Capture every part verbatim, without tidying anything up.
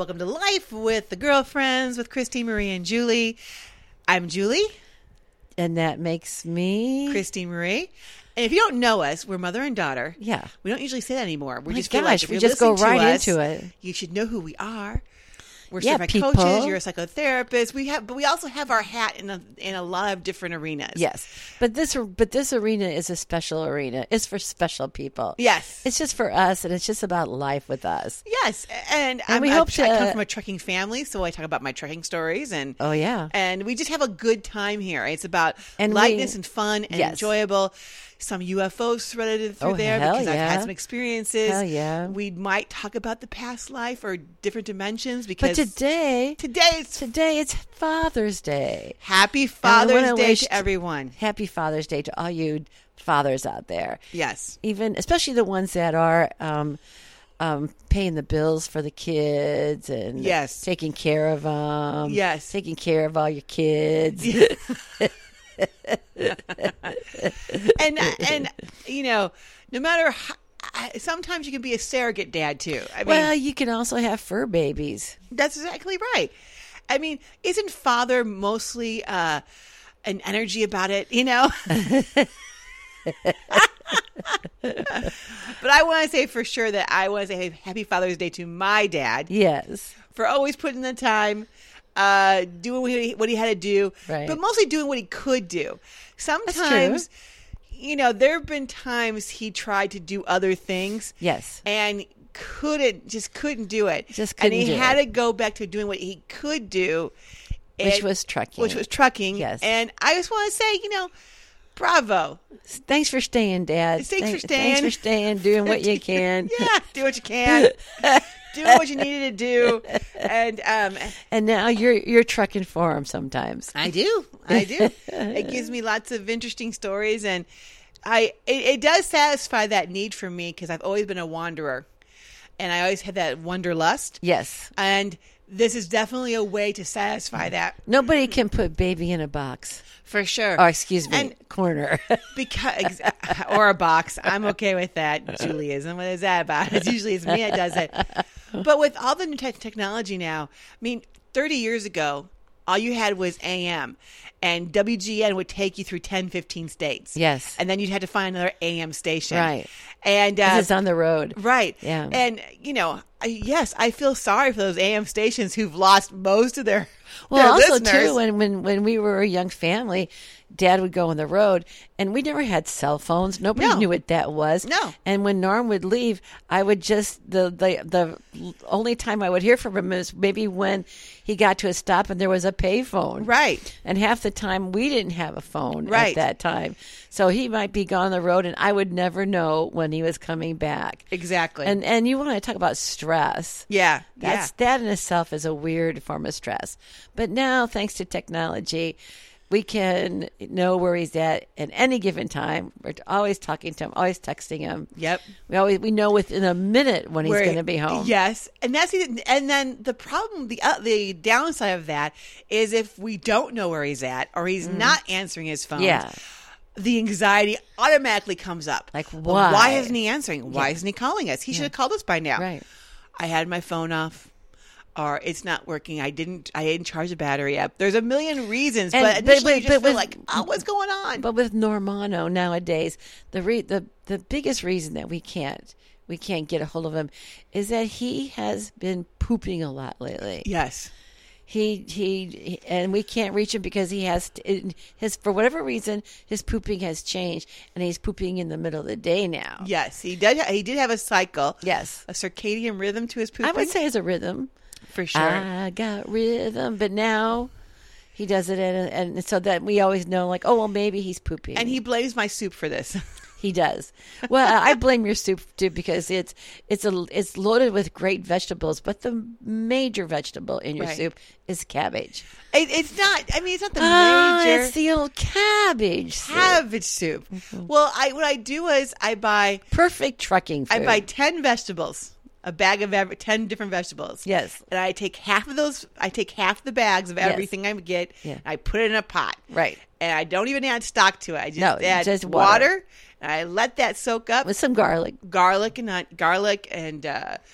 welcome to Life with the Girlfriends with Christine, Marie, and Julie. I'm Julie. And that makes me... Christine Marie. And if you don't know us, we're mother and daughter. Yeah. We don't usually say that anymore. We My just feel gosh, like if we you're just go listening to right us, into it. You should know who we are. We're Yeah, certified people. coaches. You're a psychotherapist. We have, but we also have our hat in a in a lot of different arenas. Yes. But this but this arena is a special arena. It's for special people. Yes. It's just for us, and it's just about life with us. Yes, and, And I'm, we I, hope I come to- from a trucking family, so I talk about my trucking stories, and Oh, yeah. and we just have a good time here. It's about And lightness we- and fun and Yes. enjoyable. Some U F Os threaded through Oh, there hell because I've yeah. had some experiences. Hell yeah. We might talk about the past life or different dimensions But because today, today it's today it's Father's Day. Happy I Father's wanna Day wish to everyone. Happy Father's Day to all you fathers out there. Yes. Even, especially the ones that are um, um, paying the bills for the kids and Yes. taking care of them. Yes. Taking care of all your kids. and and you know, no matter how, I- sometimes you can be a surrogate dad too. I mean, Well, you can also have fur babies. that's exactly right. I mean, isn't father mostly uh, an energy about it? You know. But I want to say for sure that I want to say Happy Father's Day to my dad Yes. for always putting the time, uh, doing what he, what he had to do, Right. but mostly doing what he could do. Sometimes, you know, there have been times he tried to do other things. Yes. And couldn't, just couldn't do it. Just And couldn't he do had it. to go back to doing what he could do. Which and- was trucking. Which was trucking. Yes. And I just want to say, you know, bravo. Thanks for staying, Dad. Thanks for Thank- staying. Thanks for staying, doing what you can. Yeah, do what you can. Do what you needed to do. And um, And now you're you're trucking for him sometimes. I do. I do. It gives me lots of interesting stories. And I it, it does satisfy that need for me because I've always been a wanderer. And I always had that wanderlust. Yes. And this is definitely a way to satisfy that. Nobody can put baby in a box. For sure. Oh, excuse me, And corner. because or a box. I'm okay with that. Judaism. What is that about? It's usually it's me that does it. But with all the new te- technology now, I mean, thirty years ago, all you had was A M, and W G N would take you through ten, fifteen states. Yes. And then you'd have to find another A M station. Right. And uh, This is on the road. right. Yeah. And you know, I, yes, I feel sorry for those A M stations w'ho've lost most of their Well, their also listeners. too, when, when when we were a young family, Dad would go on the road, and we never had cell phones. Nobody No. knew what that was. No. And when Norm would leave, I would just the the the only time I would hear from him is maybe when he got to a stop and there was a payphone. Right. And half the time we didn't have a phone Right. at that time, so he might be gone on the road, and I would never know when he was coming back. Exactly. And and you want to talk about stress? yeah. That's that in itself is a weird form of stress. But now, thanks to technology, we can know where he's at at any given time. We're always talking to him, always texting him. yeah. Yep. We always we know within a minute when he's Where- going to be home. Yes, and that's even, and then the problem, the uh, the downside of that is if we don't know where he's at or he's not answering his phone. Mm. Yeah. The anxiety automatically comes up. Like, Well, why? Why isn't he answering? Why Yeah. isn't he calling us? He should have called us by now. Right. I had my phone off, or it's not working. I didn't. I didn't charge the battery up. There's a million reasons, And- but but- initially but- you just but feel with- like, oh, what's going on? But with Normano nowadays, the re- the the biggest reason that we can't we can't get a hold of him is that he has been pooping a lot lately. yes. He, he and we can't reach him because he has his for whatever reason his pooping has changed and he's pooping in the middle of the day now. Yes, he did. He did have a cycle. Yes, A circadian rhythm to his pooping. I would say it's a rhythm. for sure. I got rhythm, but now he does it, and and so that we always know, like, oh well, maybe he's pooping, And he blames my soup for this. He does. Well, I blame your soup too because it's it's a it's loaded with great vegetables, but the major vegetable in your Right. soup is cabbage. It, it's not. I mean, it's not the Ah, major it's the old cabbage soup. cabbage soup. Well, I what I do is I buy Perfect trucking food. I buy ten vegetables, a bag of every, ten different vegetables. Yes. and I take half of those. I take half the bags of Yes. everything I get. Yeah. And I put it in a pot. Right. And I don't even add stock to it. I just No, add just water. water. And I let that soak up with some garlic. garlic and not garlic and uh,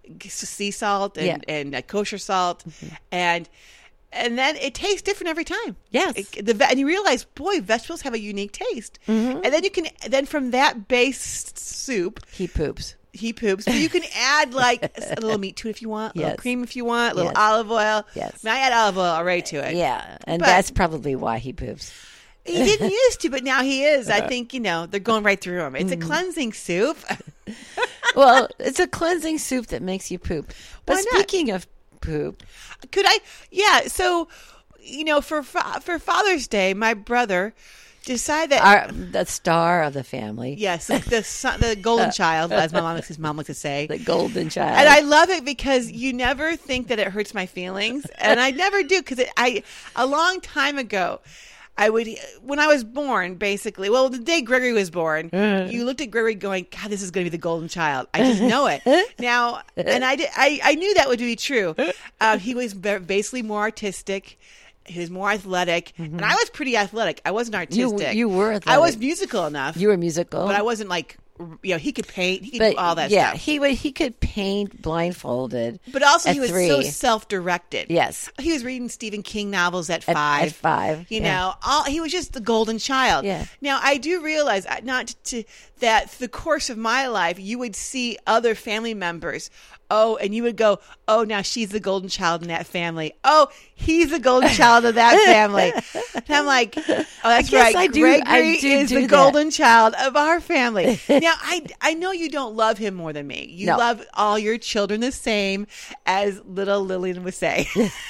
sea salt and, Yeah. and uh, kosher salt, and and then it tastes different every time. Yes. It- the ve- and you realize, boy, vegetables have a unique taste. And then you can then from that base soup, He poops. he poops, but you can add like a little meat to it if you want, a little Yes. cream if you want, a little Yes. olive oil. Yes. I, mean, I add olive oil already to it. Yeah, and But- that's probably why he poops. He didn't used to, but now he is. I think, you know, they're going right through him. It's a cleansing soup. Well, it's a cleansing soup that makes you poop. But Why not? speaking of poop, Could I? Yeah. So, you know, for fa- for Father's Day, my brother decided that. our, the star of the family, yes, the son, the golden child, as my mom, his mom likes to say. the golden child. And I love it because you never think that it hurts my feelings, and I never do because I a long time ago, I would when I was born, basically. Well, the day Gregory was born, you looked at Gregory going, "God, this is going to be the golden child." I just know it now, and I did, I I knew that would be true. Uh, he was ba- basically more artistic. He was more athletic, and I was pretty athletic. I wasn't You- artistic. you were I was athletic. musical enough, you were musical, but I wasn't like you know. He could paint. He could but do all that yeah, stuff. he would. He could paint blindfolded. But also, at he was three. so self-directed. Yes. He was reading Stephen King novels at At- five. at five, You yeah. know, all, he was just the golden child. Yeah. Now, I do realize uh, not to that the course of my life, you would see other family members. Oh, and you would go, oh, now she's the golden child in that family. Oh, he's the golden child of that family. And I'm like, oh, that's guess right. I do- Gregory I do is do the that. golden child of our family. Now, I, I know you don't love him more than me. You No. love all your children the same, as little Lillian would say.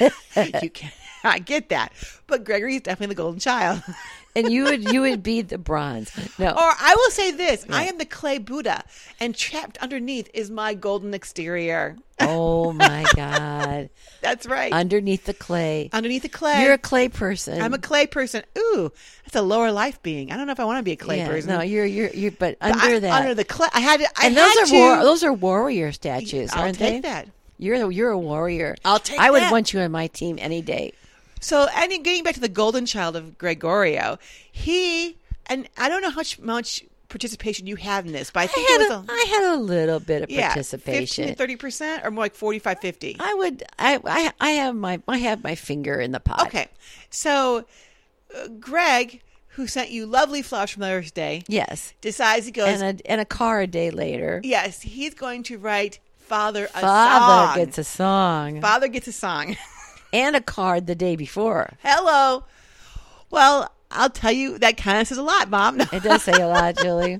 You can I get that. But Gregory is definitely the golden child. And you would you would be the bronze. No, Or I will say this, I am the clay Buddha, and trapped underneath is my golden exterior. oh my God! That's right. Underneath the clay, underneath the clay. you're a clay person. I'm a clay person. Ooh, that's a lower life being. I don't know if I want to be a clay yeah, person. No, you're you're you. But But under I- that, Under the clay. I had to, I and those had are to, war, those are warrior statues, I'll aren't take they? that. You're you're a warrior. I'll take I would that. want you on my team any day. So, and in getting back to the golden child of Gregorio, he, and I don't know how much, much participation you have in this, but I I think had it a, was a, I had a little bit of yeah, participation. fifteen to thirty percent or more like forty-five, fifty. I would I, I I have my I have my finger in the pot. Okay. So, uh, Greg, who sent you lovely flowers for Mother's Day, Yes. decides he goes, And a and a car a day later. yes, he's going to write Father a Father song. gets a song. Father gets a song. And a card the day before. Hello. Well, I'll tell you, that kind of says a lot, Mom. It does say a lot, Julie.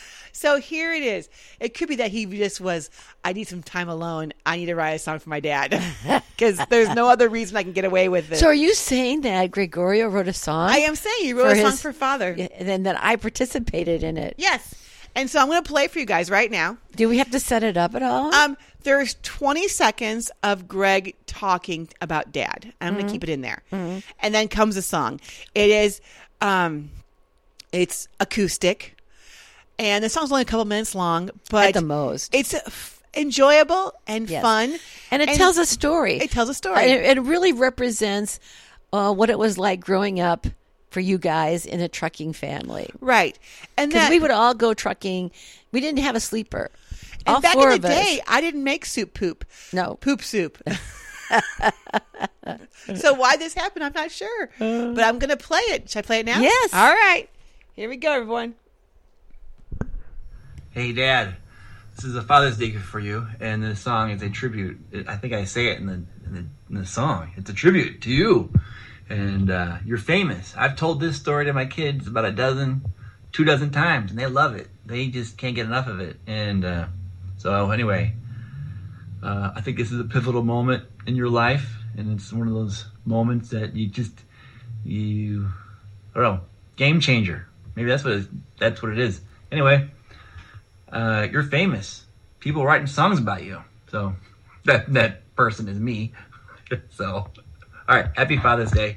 So here it is. It could be that he just was, I need some time alone. I need to write a song for my dad. Because there's no other reason I can get away with it. So are you saying that Gregorio wrote a song? I am saying you wrote For a song his- for Father. And then that I participated in it. Yes. And so I'm going to play it for you guys right now. Do we have to set it up at all? Um, There's twenty seconds of Greg talking about Dad. And I'm going to keep it in there. And then comes the song. It is, um, it's acoustic. And the song's only a couple minutes long. But At the most. It's f- enjoyable and Yes. fun. And it tells a story. It tells a story. And it, it really represents uh, what it was like growing up for you guys in a trucking family. Right. And Because that, we would all go trucking. We didn't have a sleeper. and All back four in the of us. day, I didn't make soup poop. No. Poop soup. So why this happened, I'm not sure. But I'm going to play it. Should I play it now? Yes. All right. Here we go, everyone. Hey, Dad, this is a Father's Day gift for you, and this song is a tribute. I think I say it in the in the, in the song. It's a tribute to you, and uh, you're famous. I've told this story to my kids about a dozen, two dozen times, and they love it. They just can't get enough of it. And uh, so, anyway, uh, I think this is a pivotal moment in your life, and it's one of those moments that you just you I don't know, game changer. Maybe that's what it, that's what it is. Anyway. Uh, you're famous. People are writing songs about you. So that that person is me. So, all right. Happy Father's Day.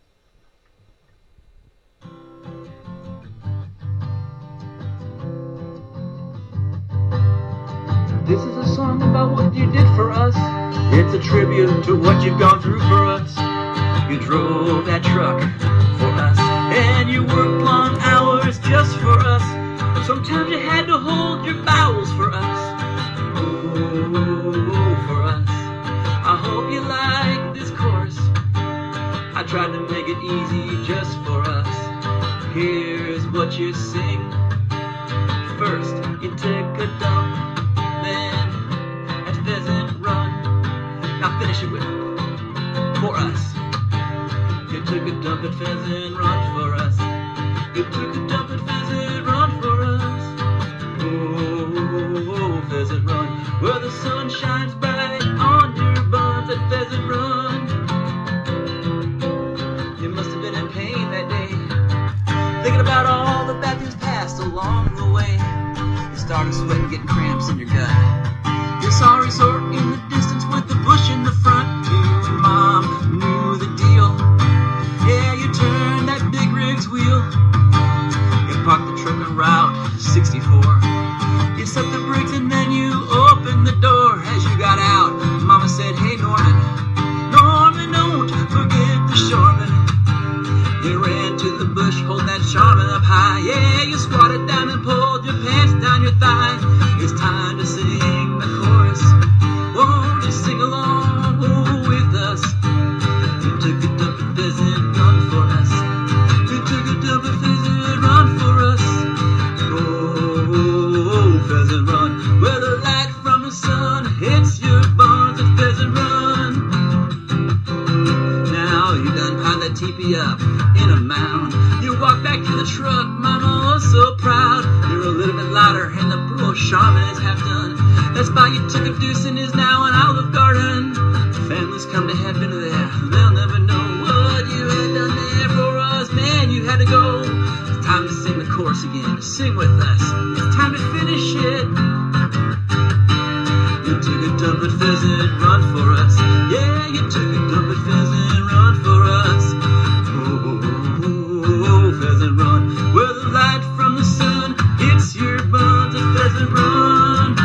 This is a song about what you did for us. It's a tribute to what you've gone through for us. You drove that truck for us, and you worked long hours just for us. Sometimes you had to hold your bowels for us. Ooh. tried to make it easy just for us. Here's what you sing. First, you take a dump, then at Pheasant Run. Now finish it with for us. You took a dump at Pheasant Run for us. You took a dump at Pheasant Run for us. Oh, Pheasant Run, where the sun shines bright on your buns at Pheasant Run. You must have been in pain that day, thinking about all the bad things passed along the way. You started sweating, getting cramps in your gut. You saw a resort in the distance with the bush in the front. Your mom knew the deal. Yeah, you turned that big rig's wheel. You parked the truck on Route sixty-four. You set the brakes and then you opened the door. As you got out, Mama said, hey Norman, Norman, don't forget the shoreman. You ran to the bush, holding that Charmin up high. Yeah, you squatted down and pulled your pants down your thigh. It's time to sing the chorus. Won't you sing along with us? You took a dump at Pheasant Run for us. You took a dump at Pheasant Run for us. Oh, Pheasant Run, where the light from the sun hits your bones at Pheasant Run. Now you done piled that teepee up in a mound. You walk back to the truck, Mama was so proud. You're a little bit louder and the poor Charmin is half done. That's why you took a deuce and is now an Olive Garden. Families come to have dinner there, they'll never know what you had done there for us. Man, you had to go. It's time to sing the chorus again. Sing with us. It's time to finish it. You took a dump at Pheasant Run for us. Yeah, you took a dump at Pheasant Run for us. Oh, Pheasant Run, where the light from the sun hits your buns at Pheasant Run.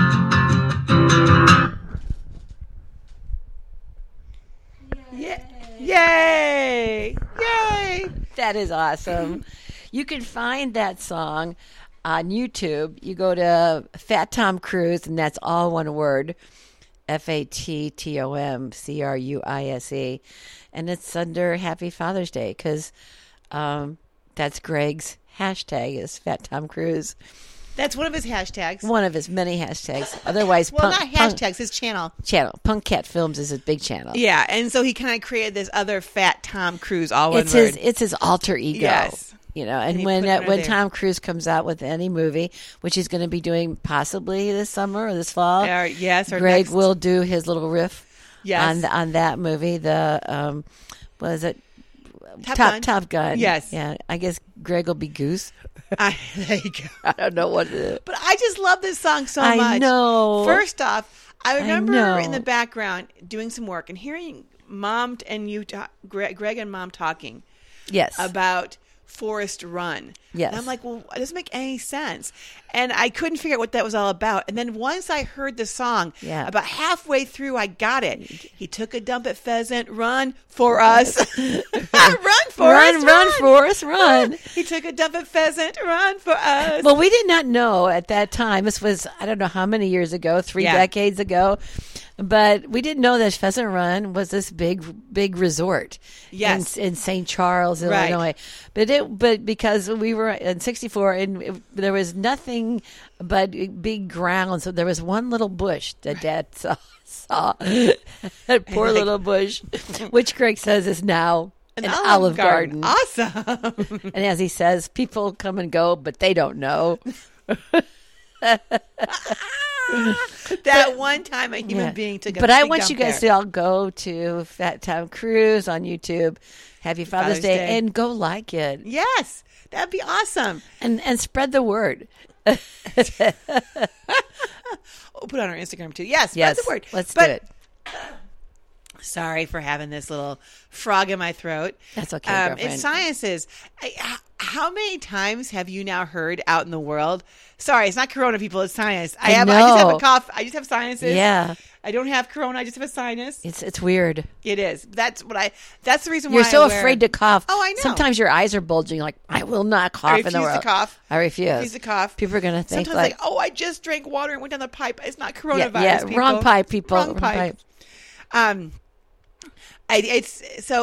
Yeah. Yay! Yay! That is awesome. You can find that song on YouTube. You go to Fat Tom Cruise, and that's all one word, F A T T O M C R U I S E. And it's under Happy Father's Day because um, that's Greg's hashtag is Fat Tom Cruise. That's one of his hashtags. One of his many hashtags. Otherwise, well, punk, not hashtags, punk, his channel. Channel. Punk Cat Films is his big channel. Yeah, and so he kind of created this other Fat Tom Cruise, all one It's word. his. It's his alter ego. Yes. You know, and, And he when put it uh, right when there. Tom Cruise comes out with any movie, which he's going to be doing possibly this summer or this fall, Or- yes, or Greg next- will do his little riff Yes. on on that movie. The um, what is it? Top Top Gun. Top Gun. Yes. Yeah. I guess Greg will be Goose. I, there you go. I don't know what it is. But I just love this song so I much. know. First off, I remember know. in the background doing some work and hearing Mom and you, ta- Greg, Greg and Mom talking Yes. about Forest Run. Yes. And I'm like, well, it doesn't make any sense. And I couldn't figure out what that was all about. And then once I heard the song, Yeah. about halfway through, I got it. He took a dump at Pheasant Run for us. Run, Forest, run, run, Forrest, run. He took a dump at Pheasant Run for us. Well, we did not know at that time. This was, I don't know how many years ago, three Yeah. decades ago. But we didn't know that Pheasant Run was this big, big resort Yes. in, in Saint Charles, Right. Illinois. But it, but because we were in sixty-four and it, there was nothing but big ground, so there was one little bush that Dad saw. saw. That poor like- little bush, which Greg says is now an, olive garden. Awesome. And as he says, people come and go, but they don't know. That one time a human Yeah. being took a But I big want dump you guys there. to all go to Fat Tom Cruise on YouTube. Happy Father's, Father's Day, Day. and go like it Yes, that'd be awesome. and and spread the word. We'll put it on our Instagram too. Yes, spread Yes, the word. let's But do it. Sorry for having this little frog in my throat. That's okay, Um, girlfriend. it's sciences. I, h- how many times have you now heard out in the world? Sorry, it's not corona, people. It's sinus. I, I have. I just have a know. cough. I just have sinuses. Yeah, I don't have corona. I just have a sinus. it's it's weird. It is. That's what I. That's the reason You're why so I wear, afraid to cough. Oh, I know. Sometimes your eyes are bulging. Like I will not cough I in the refuse world. to cough. I refuse. Refuse to cough. People are gonna think Sometimes like, like, oh, I just drank water and went down the pipe. It's not yeah, coronavirus. yeah, people. wrong pipe, people. Wrong pipe. Um, I, it's so.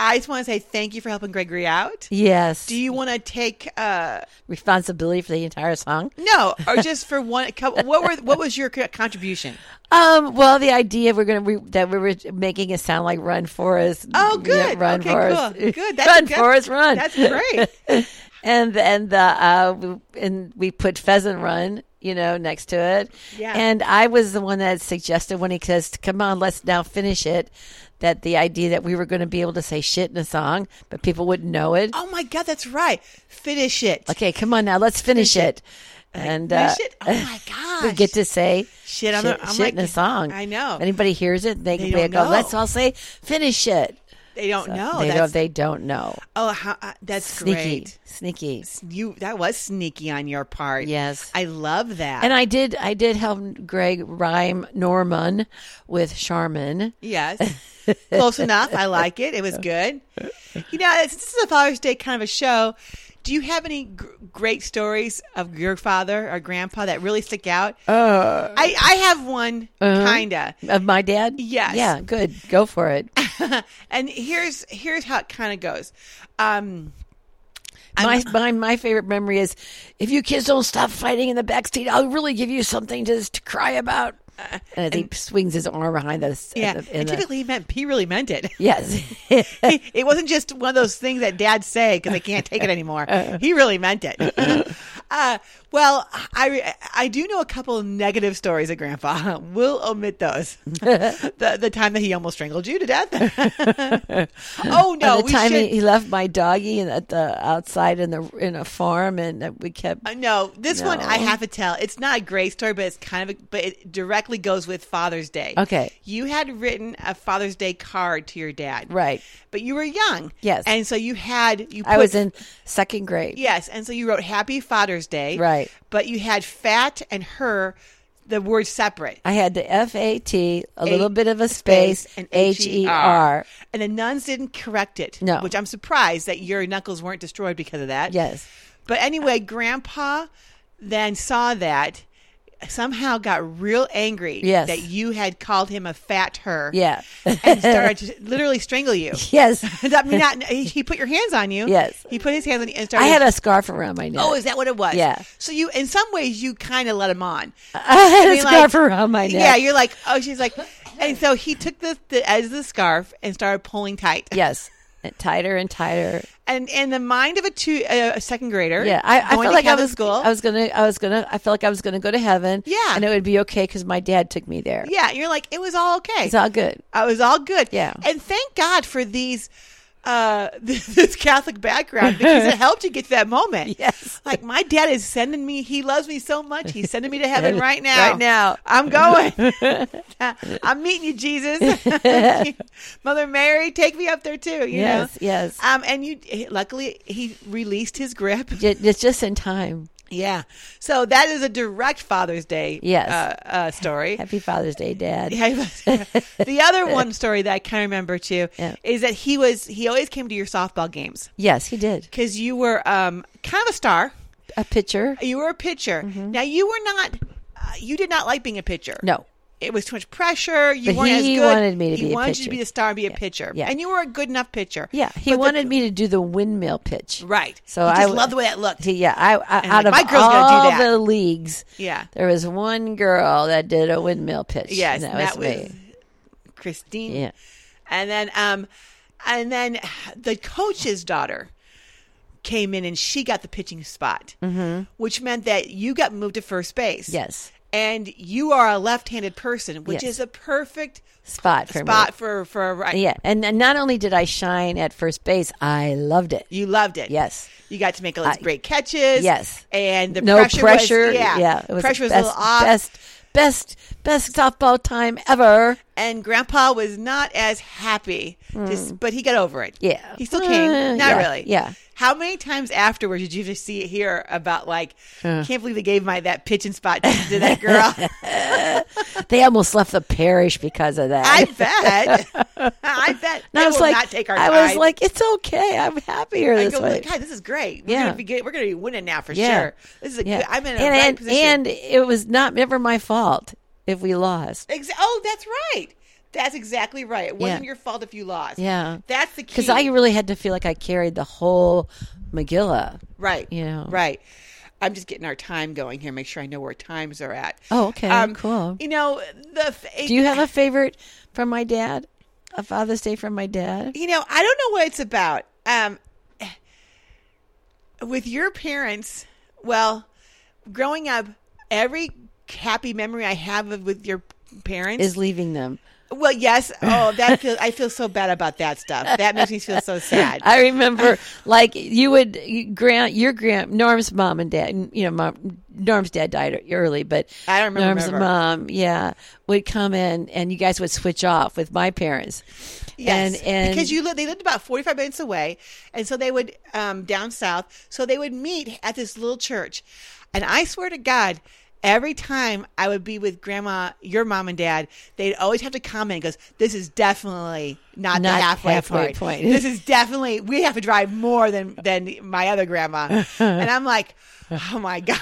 I just want to say thank you for helping Gregory out. Yes. Do you want to take uh, responsibility for the entire song? no, or just for one? What were what was your co- contribution? Um, well, the idea we're going to re- that we were making it sound like "Run Forest." Oh, good. Yeah, run okay, Forest. cool. Good. That's run good. Forest, run. That's great. and and the uh, we- and we put Pheasant Run, you know, next to it. Yeah. And I was the one that suggested when he says, "Come on, let's now finish it." That the idea that we were going to be able to say shit in a song, but people wouldn't know it. Oh my God, that's right. Finish it. Okay, come on now, let's finish, Finish it. And Finish uh, it. Oh my gosh. we get to say Shit, I'm shit, a- I'm shit like- in a song. I know. If anybody hears it, they, They can don't go, know. let's all say finish it. They don't So know. They That's, don't, they don't know. oh, how, uh, that's Sneaky. great. Sneaky. You that was sneaky on your part. Yes. I love that. And I did I did help Greg rhyme Norman with Charmin. yes, close enough. I like it. It was good. You know, it's, this is a Father's Day kind of a show. Do you have any gr- great stories of your father or grandpa that really stick out? Uh, I, I have one, Uh-huh. kinda. of my dad? Yes. Yeah, good. Go for it. And here's here's how it kind of goes. Um, My, I'm- my my favorite memory is if you kids don't stop fighting in the backseat, I'll really give you something to, to cry about. And he swings his arm behind us. yeah, in the- in and the- typically he meant he really meant it. yes. It wasn't just one of those things that dads say because they can't take it anymore. He really meant it. uh, well, I I do know a couple of negative stories of Grandpa. We'll omit those. the the time that he almost strangled you to death. Oh no, By the we time should. he, he left my doggy in, at the outside in the in a farm, and uh, we kept. Uh, no, this one No. I have to tell. It's not a great story, but it's kind of, a, but it directly goes with Father's Day. Okay. You had written a Father's Day card to your dad, Right. But you were young, Yes. and so you had you. Put, I was in second grade. yes, and so you wrote Happy Father's Day, Right. But you had fat and her, the word separate. I had the F A T, a little bit of a space, and H E R. And the nuns didn't correct it. No. Which I'm surprised that your knuckles weren't destroyed because of that. Yes. But anyway, Grandpa then saw that, somehow got real angry Yes. that you had called him a fat her. Yeah. And started to literally strangle you. Yes. I mean, not, he, he put your hands on you. Yes. He put his hands on you and started. I had a scarf around my neck. Oh, is that what it was? Yeah. So you, in some ways, you kind of let him on. I had I a mean, scarf like- around my neck. Yeah, you're like, oh, she's like, and so he took the, the as the scarf and started pulling tight. Yes. And tighter and tighter. And in the mind of a two a second grader, Yeah, I, I going felt to like I Catholic was. school. I was gonna. I was gonna. I felt like I was gonna go to heaven. Yeah. and it would be okay because my dad took me there. yeah, you're like, it was all okay. It's all good. I was all good. Yeah. And thank God for these uh this Catholic background because it helped you get to that moment. Yes. Like my dad is sending me, he loves me so much. He's sending me to heaven right now. Right now. I'm going. I'm meeting you, Jesus. Mother Mary, take me up there too, you Yes. know. Yes. Um and you luckily he released his grip. Ju- It's just in time. Yeah. So that is a direct Father's Day Yes. uh, uh, story. Happy Father's Day, Dad. The other one story that I kind of remember too Yeah. is that he was he always came to your softball games Yes, he did. because you were um, kind of a star. A pitcher. You were a pitcher. Now you were not. Uh, you did not like being a pitcher. No. It was too much pressure. You But weren't he as good. wanted me to he be a wanted you pitcher. to be the star and be a Yeah. pitcher. Yeah. And you were a good enough pitcher. Yeah, he But the- wanted me to do the windmill pitch. Right. So he I just loved the way that looked. He, yeah, I, I And out like, of my girl's gonna do all that. the leagues, Yeah. there was one girl that did a windmill pitch. Yes, and and that was, me. Christine. Yeah. And then um and then the coach's daughter came in and she got the pitching spot. Mm-hmm. Which meant that you got moved to first base. Yes, And you are a left-handed person, which Yes. is a perfect spot for spot me. for for a right. Yeah, and, and not only did I shine at first base, I loved it. You loved it. Yes. You got to make all these I- great catches. Yes. And the No pressure, pressure. was yeah. yeah, it was pressure was best, a little off. Best, best, best softball time ever. And Grandpa was not as happy, just, but he got over it. Hmm. Yeah. He still came. Uh, Not yeah, really. yeah. How many times afterwards did you just see hear about like, Uh. can't believe they gave my that pitching spot to, to that girl? They almost left the parish because of that. I bet. I bet. And I They was will like, not take our I was tithe. like, it's okay. I'm happier I this go, way. God, this is great. We're Yeah. gonna be good. We're gonna be winning now for Yeah. sure. This is a Yeah. good. I'm in a and, right and, position. and it was not never my fault if we lost. Exa- oh, that's right. That's exactly right. It wasn't Yeah. your fault if you lost. Yeah. That's the key. Because I really had to feel like I carried the whole Megillah. right. You know. Right. I'm just getting our time going here. Make sure I know where times are at. Oh, okay. Cool. You know, the Do you have a favorite from my dad? A Father's Day from my dad? You know, I don't know what it's about. Um, with your parents, well, growing up, every happy memory I have of, with your parents Is leaving them. Well, yes. Oh, that feels. I feel so bad about that stuff. That makes me feel so sad. I remember, like you would you, grand your grand Norm's mom and dad. You know, mom, Norm's dad died early, but I don't remember. Norm's mom, yeah, would come in, and you guys would switch off with my parents. Yes, and, and because you lived, they lived about forty-five minutes away, and so they would um, down south. So they would meet at this little church, and I swear to God, every time I would be with Grandma, your mom and dad, they'd always have to comment because this is definitely not, Not the halfway, halfway point. point. This is definitely we have to drive more than than my other grandma, and I'm like, oh my God,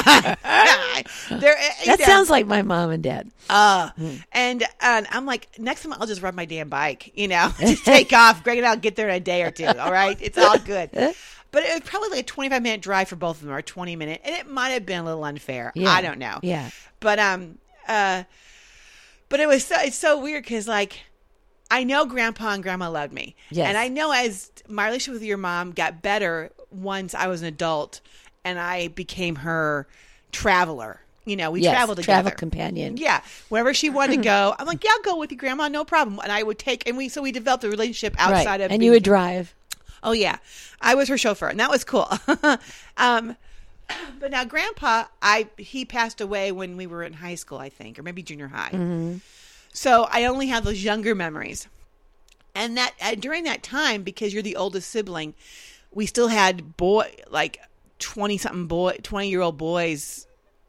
They're, you that know, sounds like my mom and dad. Uh, and and I'm like, next time I'll just ride my damn bike, you know, just take off. Greg and I'll get there in a day or two. All right, it's all good. But it was probably like a twenty-five minute drive for both of them, or twenty minute, and it might have been a little unfair. Yeah. I don't know. Yeah. But um, uh, but it was so it's so weird because like I know Grandpa and Grandma loved me, Yes. and I know as my relationship with your mom got better once I was an adult, and I became her traveler. You know, we Yes, traveled together. travel companion. Yeah, wherever she wanted to go, I'm like, yeah, I'll go with you, Grandma, no problem. And I would take, and we so we developed a relationship outside Right. of, And being- you would drive. Oh yeah, I was her chauffeur, and that was cool. um, but now Grandpa, I he passed away when we were in high school, I think, or maybe junior high. Mm-hmm. So I only have those younger memories, and that uh, during that time, because you're the oldest sibling, we still had boy like twenty something boy, twenty year old boys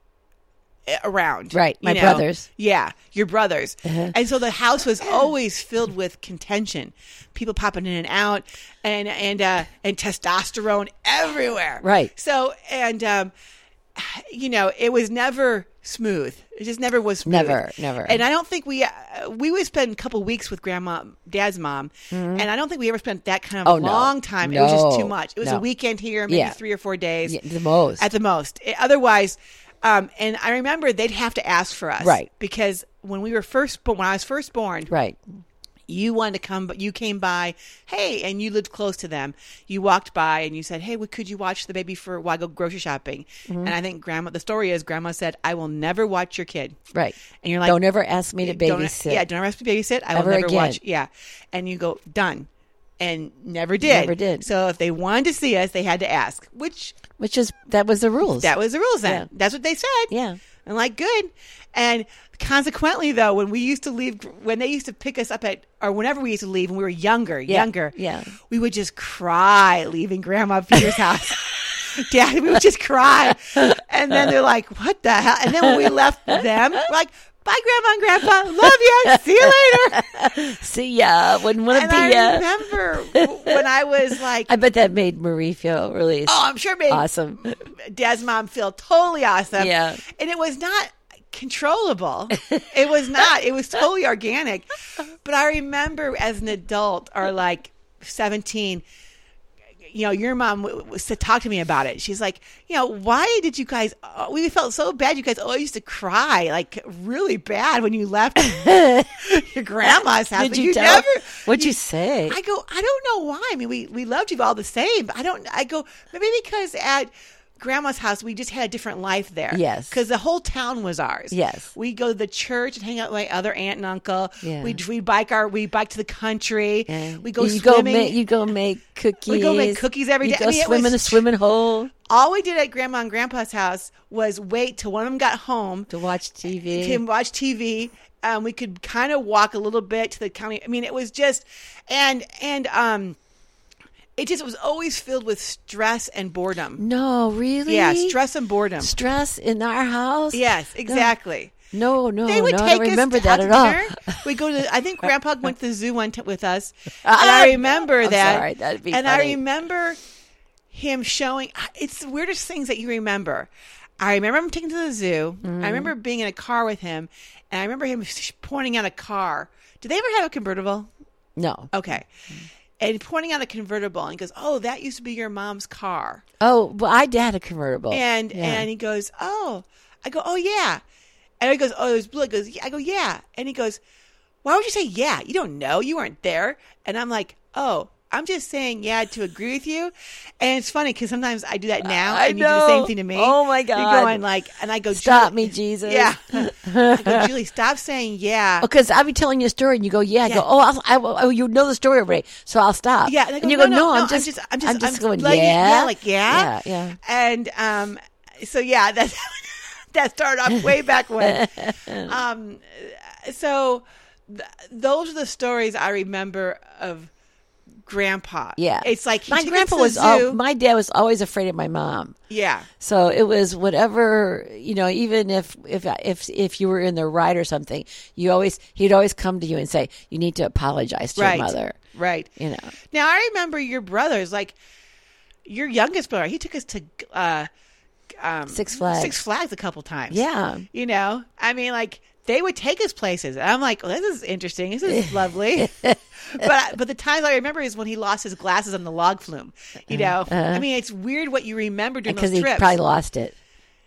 around. Right, my you know? brothers. Yeah, your brothers. Uh-huh. And so the house was always filled with contention. People popping in and out, and and uh, and testosterone everywhere. Right. So and um, you know, it was never smooth. It just never was smooth. Never, never. And I don't think we uh, we would spend a couple weeks with Grandma, Dad's mom, and I don't think we ever spent that kind of Oh, no. long time. It was just No, too much. It was no. a weekend here, maybe Yeah. three or four days. Yeah, the most. At the most. It- otherwise, um, and I remember they'd have to ask for us. Right. Because when we were first, but when I was first born, Right. you wanted to come, but you came by, hey, and you lived close to them. You walked by and you said, hey, well, could you watch the baby for while I go grocery shopping? Mm-hmm. And I think grandma, the story is grandma said, I will never watch your kid. Right. And you're like, Don't ever ask me to don't- babysit. Yeah, don't ever ask me to babysit. I Ever will never again. watch. Yeah. And you go, done. And never did. Never did. So if they wanted to see us, they had to ask, which Which is, that was the rules. that was the rules then. Yeah. That's what they said. Yeah. And like, good. And consequently, though, when we used to leave, when they used to pick us up at, or whenever we used to leave when we were younger, Yeah. younger, Yeah. we would just cry leaving Grandma Peter's house. Dad, we would just cry. And then they're like, what the hell? And then when we left them, we're like, bye, Grandma and Grandpa. Love you. See you later. See ya. Wouldn't want to And be I ya. remember when I was like, I bet that made Marie feel really oh, I'm sure it made awesome. Dad's mom feel totally awesome. Yeah. And it was not controllable. It was not. It was totally organic. But I remember as an adult or like seventeen, you know, your mom w- w- to talk to me about it. She's like, you know, why did you guys, uh, we felt so bad. You guys always used to cry like really bad when you left your grandma's house. Did But you, tell? never, What'd you say? I go, I don't know why. I mean, we, we loved you all the same. I don't, I go, maybe because at Grandma's house, we just had a different life there. Yes. Because the whole town was ours. Yes. We go to the church and hang out with my other aunt and uncle. Yeah. We we bike our, we bike to the country. Yeah. We go you swimming. Go make, you go make cookies. We go make cookies every you day. Go I mean, it swim was- in a swimming hole All we did at Grandma and Grandpa's house was wait till one of them got home to watch T V. to watch T V. Um, we could kind of walk a little bit to the county. I mean, it was just, and, and, um, it just was always filled with stress and boredom. No, really? Yeah, stress and boredom. Stress in our house? Yes, exactly. No, no, They would no. take I don't remember us that out at all. to dinner. We go to. I think Grandpa went to the zoo one t- with us, and I remember I'm that. sorry, that'd be and funny. I remember him showing. It's the weirdest things that you remember. I remember him taking to the zoo. Mm-hmm. I remember being in a car with him, and I remember him pointing out a car. Did they ever have a convertible? No. Okay. And pointing out a convertible, and he goes, "Oh, that used to be your mom's car." Oh, well, I had a convertible. And Yeah. and he goes, "Oh," I go, "Oh yeah," and he goes, "Oh, it was blue." He goes, yeah. I go, "Yeah," and he goes, "Why would you say yeah? You don't know. You weren't there." And I'm like, "Oh, I'm just saying yeah to agree with you." And it's funny because sometimes I do that now, I and you do the know. same thing to me. Oh, my God. You're going like, and I go, Stop "Julie-" me, Jesus. Yeah, I go, "Julie, stop saying yeah." Because I'll be telling you a story, and you go, "Yeah." I Yeah. go, "Oh, I'll, I, will- oh, you know the story already, so I'll stop." Yeah, and, I go, you no, go, no, "No, no, I'm just, I'm just, I'm just, going, like, yeah, yeah, like yeah, yeah, yeah." And um, so yeah, that that started off way back when. Um, so th- those are the stories I remember of Grandpa. Yeah, it's like he my took us grandpa to the was. zoo. Al- my dad was always afraid of my mom. Yeah, So it was whatever, you know, even if, if, if, if you were in the ride or something, you always, he'd always come to you and say, "You need to apologize to right, your mother." right. You know, Now I remember your brothers, like your youngest brother. He took us to uh, um, Six Flags. Six Flags a couple times. Yeah. you know, I mean, like they would take us places. And I'm like, well, this is interesting. This is lovely. but but the times I remember is when he lost his glasses on the log flume. You know, I mean, it's weird what you remember during because those he trips. probably lost it.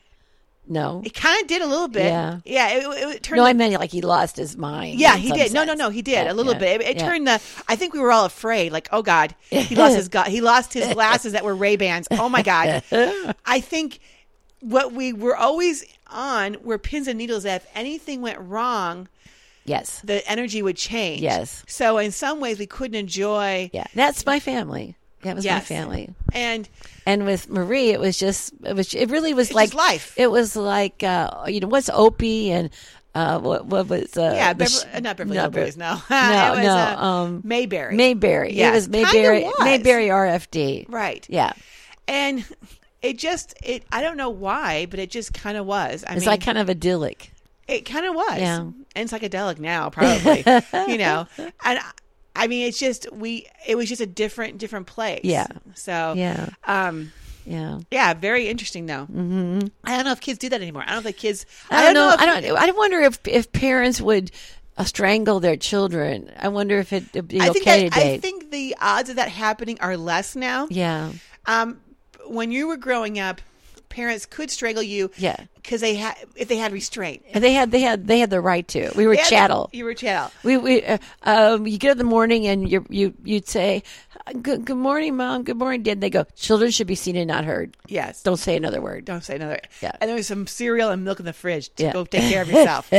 No. It kind of did a little bit. Yeah. yeah. It, it, it turned. No, the- I meant like he lost his mind. Yeah, in he some did. No, no, sense. no, he did Yeah, a little yeah, bit. It, it yeah. turned the. I think we were all afraid. Like, oh God, he lost his. Go- he lost his glasses that were Ray Bans. Oh my God. I think what we were always on were pins and needles. That if anything went wrong, Yes. the energy would change. Yes. So in some ways, we couldn't enjoy. Yeah. That's my family. That was my Yes. family. And And with Marie, it was just, it was, it really was It's like just life. It was like, uh, you know, what's Opie and, uh, what, what was, uh, yeah, the Beverly, sh- uh, not Beverly no, Hillbillies. No, No, it was, no, uh, um, Mayberry. Mayberry. Yeah, It was kinda Mayberry, was. Mayberry R F D. Right. Yeah. And it just it. I don't know why, but it just kind of was. I It's mean, like kind of idyllic. It kind of was. Yeah. And psychedelic now, probably. you know. And I mean, it's just we. It was just a different, different place. Yeah. So. Yeah. Um. Yeah. Yeah. Very interesting, though. Mm-hmm. I don't know if kids do that anymore. I don't think kids. I don't know. if, I don't. I wonder if if parents would uh, strangle their children. I wonder if it would be I think okay that, today. I think the odds of that happening are less now. yeah. Um. When you were growing up, parents could strangle you. Yeah. Because they had, if they had restraint. And they had they had they had the right to. We were They had- chattel. You were chattel. We we uh, um, you get up in the morning and you you you'd say, "Good good morning, Mom. Good morning, Dad." And they go, "Children should be seen and not heard. Yes. Don't say another word." Don't say another. Yeah. And there was some cereal and milk in the fridge to Yeah. go take care of yourself.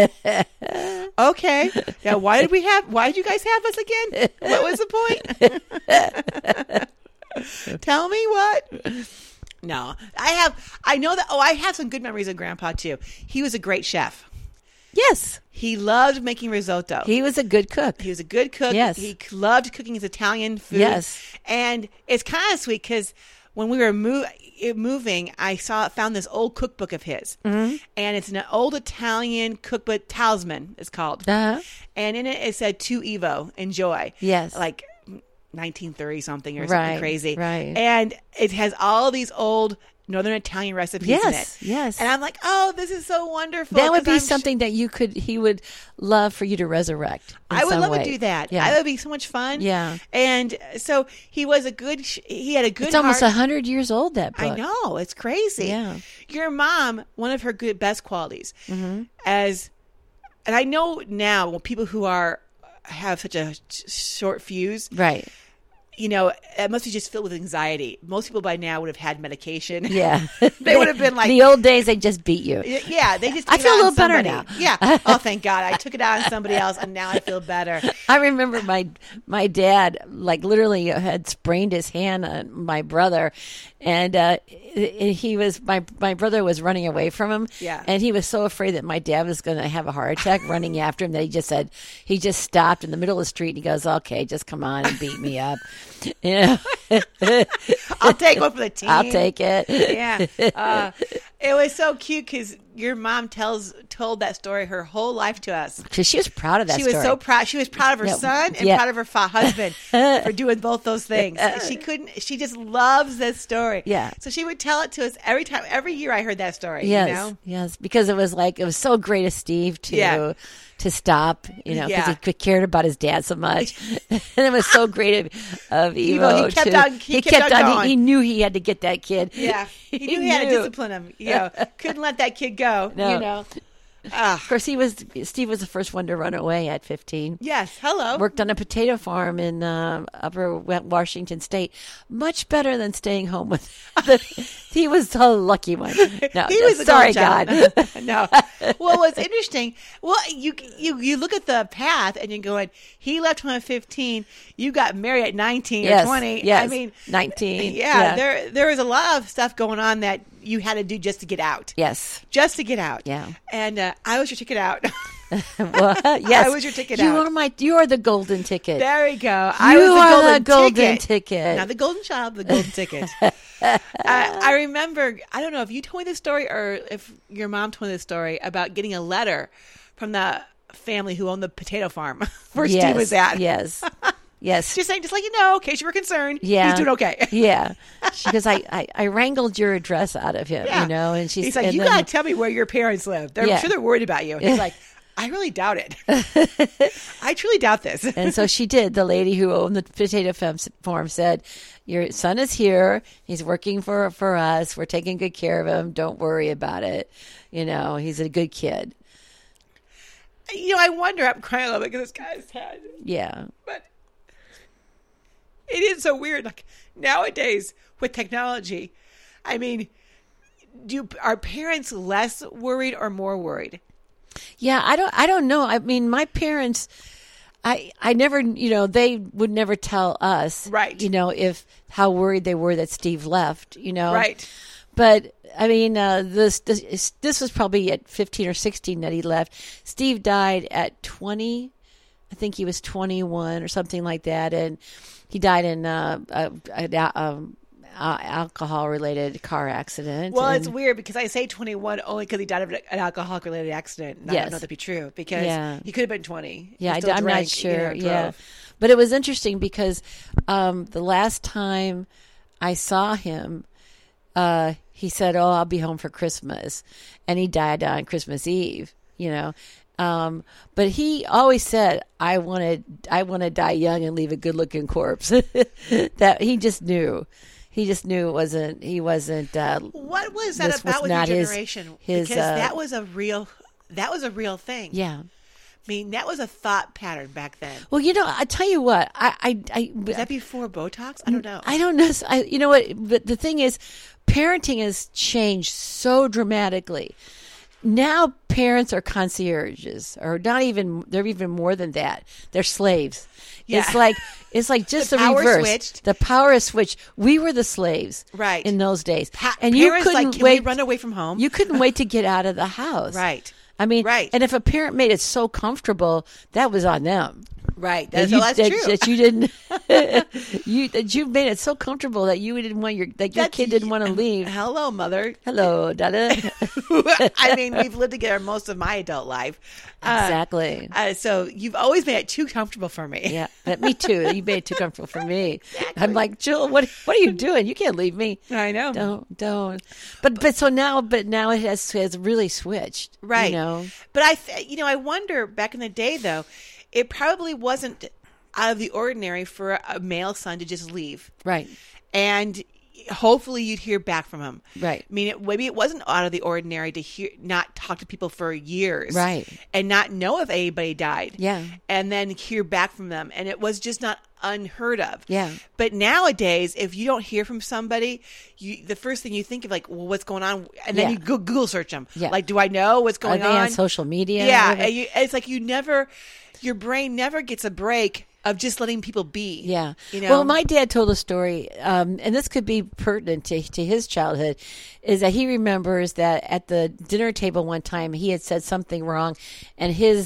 Okay. Now, why did we have? Why did you guys have us again? What was the point? Tell me what. No, I have. I know that. Oh, I have some good memories of Grandpa too. He was a great chef. Yes, He loved making risotto. he was a good cook. He was a good cook. Yes. He loved cooking his Italian food. Yes. And it's kind of sweet because when we were mo- it moving, I saw found this old cookbook of his. Mm-hmm. And it's an old Italian cookbook, Talisman it's called. Uh-huh. And in it, it said to Evo, enjoy. Yes. Like nineteen thirty something or Right, something crazy. right. And it has all these old Northern Italian recipes Yes, in it. yes. And I'm like, oh, this is so wonderful. That would 'cause be I'm sh- something that you could he would love for you to resurrect. in I would some love way. to do that. Yeah. That would be so much fun. Yeah. And so he was a good, sh- he had a good It's almost a heart. hundred years old. That book. I know. It's crazy. Yeah. Your mom, one of her good, best qualities Mm-hmm. as, and I know now when people who are, have such a sh- short fuse, Right. you know, it must be just filled with anxiety. Most people by now would have had medication. Yeah. They would have been like, the old days. They just beat you. Y- yeah, they just. I took it feel a out little on better somebody. now. Yeah. Oh, thank God. I took it out on somebody else, and now I feel better. I remember my my dad like literally had sprained his hand on my brother, and uh, he was my my brother was running away from him. Yeah. And he was so afraid that my dad was going to have a heart attack running after him that he just said he just stopped in the middle of the street and he goes, "Okay, just come on and beat me up." You know, I'll take one for the team. I'll take it. Yeah. Uh, it was so cute because your mom tells told that story her whole life to us. She, she was proud of that She story. was so proud. She was proud of her Yeah. son and Yeah. proud of her fa- husband for doing both those things. She couldn't. She just loves this story. Yeah. So she would tell it to us every time. Every year I heard that story. Yes, You know? yes, because it was like it was so great of Steve to Yeah. to stop, you know, because Yeah. he cared about his dad so much, and it was so great of, of Evo. Evo, he kept to, on- he kept on going. He, he knew he had to get that kid. Yeah. He knew he had to discipline him. You know, couldn't let that kid go. No. You know. Ah. Of course, he was Steve was the first one to run away at fifteen. Yes. Hello. Worked on a potato farm in uh, Upper Washington State. Much better than staying home with. The, he was the lucky one. No, He was a sorry, golden God. child. No. Well, what's interesting? Well, you you you look at the path and you're going. He left home at fifteen. You got married at nineteen Yes, or twenty. yes, I mean, nineteen. Yeah, Yeah. There there was a lot of stuff going on that you had to do just to get out. Yes. Just to get out. Yeah. And uh, I was your ticket out. Well, yes. I was your ticket you out. are my. You are the golden ticket. There we go. I You was the are golden, the golden ticket. ticket. Not the golden child, the golden ticket. I, I remember, I don't know if you told me this story or if your mom told me this story about getting a letter from the family who owned the potato farm where yes, Steve was at. Yes. Yes. Just saying, just like you know, in case you were concerned, Yeah. he's doing okay. Yeah. Because I, I, I wrangled your address out of him, Yeah. you know, and she's He's like, and you then- got to tell me where your parents live. They're, Yeah. I'm sure they're worried about you. He's like, I really doubt it. I truly doubt this. And so she did. The lady who owned the potato farm farm said, your son is here. He's working for, for us. We're taking good care of him. Don't worry about it. You know, he's a good kid. You know, I wonder, I'm crying a little bit because this guy's sad. Yeah. But it is so weird. Like nowadays with technology, I mean, do are parents less worried or more worried? Yeah, I don't I don't know. I mean, my parents I I never, you know, they would never tell us, Right. you know, if how worried they were that Steve left, you know. Right. But I mean, uh, this, this this was probably at fifteen or sixteen that he left. Steve died at twenty. I think he was twenty-one or something like that, and he died in uh, a, a, um, uh, alcohol-related car accident. Well, and, it's weird because I say twenty-one only because he died of an alcohol-related accident. And I Yes. don't know that to be true because Yeah. he could have been twenty. Yeah, He I, still am drank, not sure. you know, yeah, drove. but it was interesting because um, the last time I saw him, uh, he said, "Oh, I'll be home for Christmas," and he died on Christmas Eve. You know, um, but he always said, "I want to, I want to die young and leave a good-looking corpse." That he just knew. He just knew it wasn't. He wasn't. Uh, What was that This was about with your not his- generation? his, because uh, that was a real, that was a real thing. yeah. I mean, that was a thought pattern back then. Well, you know, I tell you what. I, I, I Was that before Botox? I don't know. I don't know. I, you know what? But the thing is, parenting has changed so dramatically. Now parents are concierges, or not even. They're even more than that. They're slaves. Yeah. It's like it's like just The the, power reverse. switched. The power is switched. We were the slaves, Right. in those days. Pa- and you parents couldn't like, can wait. we run away from home? You couldn't wait to get out of the house. Right. I mean, Right. and if a parent made it so comfortable, that was on them. Right. That That's, you, well, that's that, true. that you didn't you that you made it so comfortable that you didn't want your that your That's- kid didn't want to leave. Hello, mother. Hello, Dada. I mean, we've lived together most of my adult life. Uh, Exactly. Uh, so you've always made it too comfortable for me. Yeah, but me too. You made it too comfortable for me. I'm like, Jill, what what are you doing? You can't leave me. I know. Don't don't. But but so now but now it has has really switched. Right. You know. But I, th- you know, I wonder back in the day though, it probably wasn't out of the ordinary for a male son to just leave, Right. and hopefully you'd hear back from him. Right. I mean, it, maybe it wasn't out of the ordinary to hear, not talk to people for years, Right. and not know if anybody died. Yeah. and then hear back from them, and it was just not unheard of. Yeah. But nowadays, if you don't hear from somebody, you the first thing you think of, like, well, what's going on, and then Yeah. you go Google search them. Yeah. Like, do I know what's Are going they on? on social media? Yeah, Whatever? and you, it's like you never, your brain never gets a break of just letting people be. Yeah. you know. Well, my dad told a story, um, and this could be pertinent to, to his childhood, is that he remembers that at the dinner table one time he had said something wrong, and his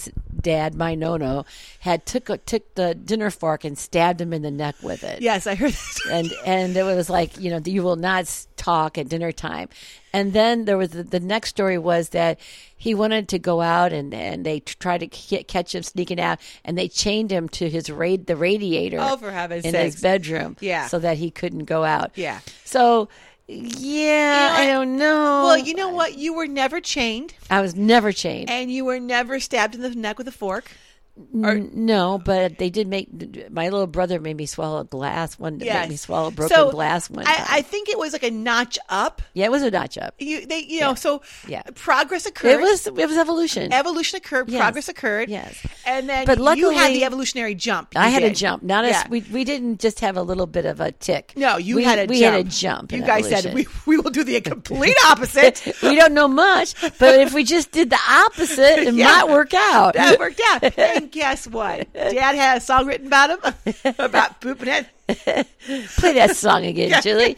dad, my Nono, had took a, took the dinner fork and stabbed him in the neck with it. Yes, I heard that. and and it was like, you know, you will not talk at dinner time. And then there was the, the next story was that he wanted to go out and, and they tried to k- catch him sneaking out, and they chained him to his rad- the radiator Oh, for heaven's in sakes. his bedroom, Yeah. so that he couldn't go out. Yeah. So, yeah, know, I don't know. Well, you know what? You were never chained, I was never chained. and you were never stabbed in the neck with a fork. N- no, but they did make my little brother made me swallow glass one. Yes. Made me swallow broken So, glass one time. I, I think it was like a notch up. yeah, it was a notch up. You, they, you know, Yeah. so Yeah. progress occurred. It was it was evolution. Evolution occurred, Yes. progress occurred. Yes. And then But you had luckily- the evolutionary jump. You I had a did. jump. Not Yeah. as we we didn't just have a little bit of a tick. No, you we, had a we jump. had a jump. You in guys said evolution. we, we will do the complete opposite. we don't know much, but if we just did the opposite, it Yeah. might work out. That worked out. And guess what? Dad had a song written about him about pooping it. Play that song again, Julie.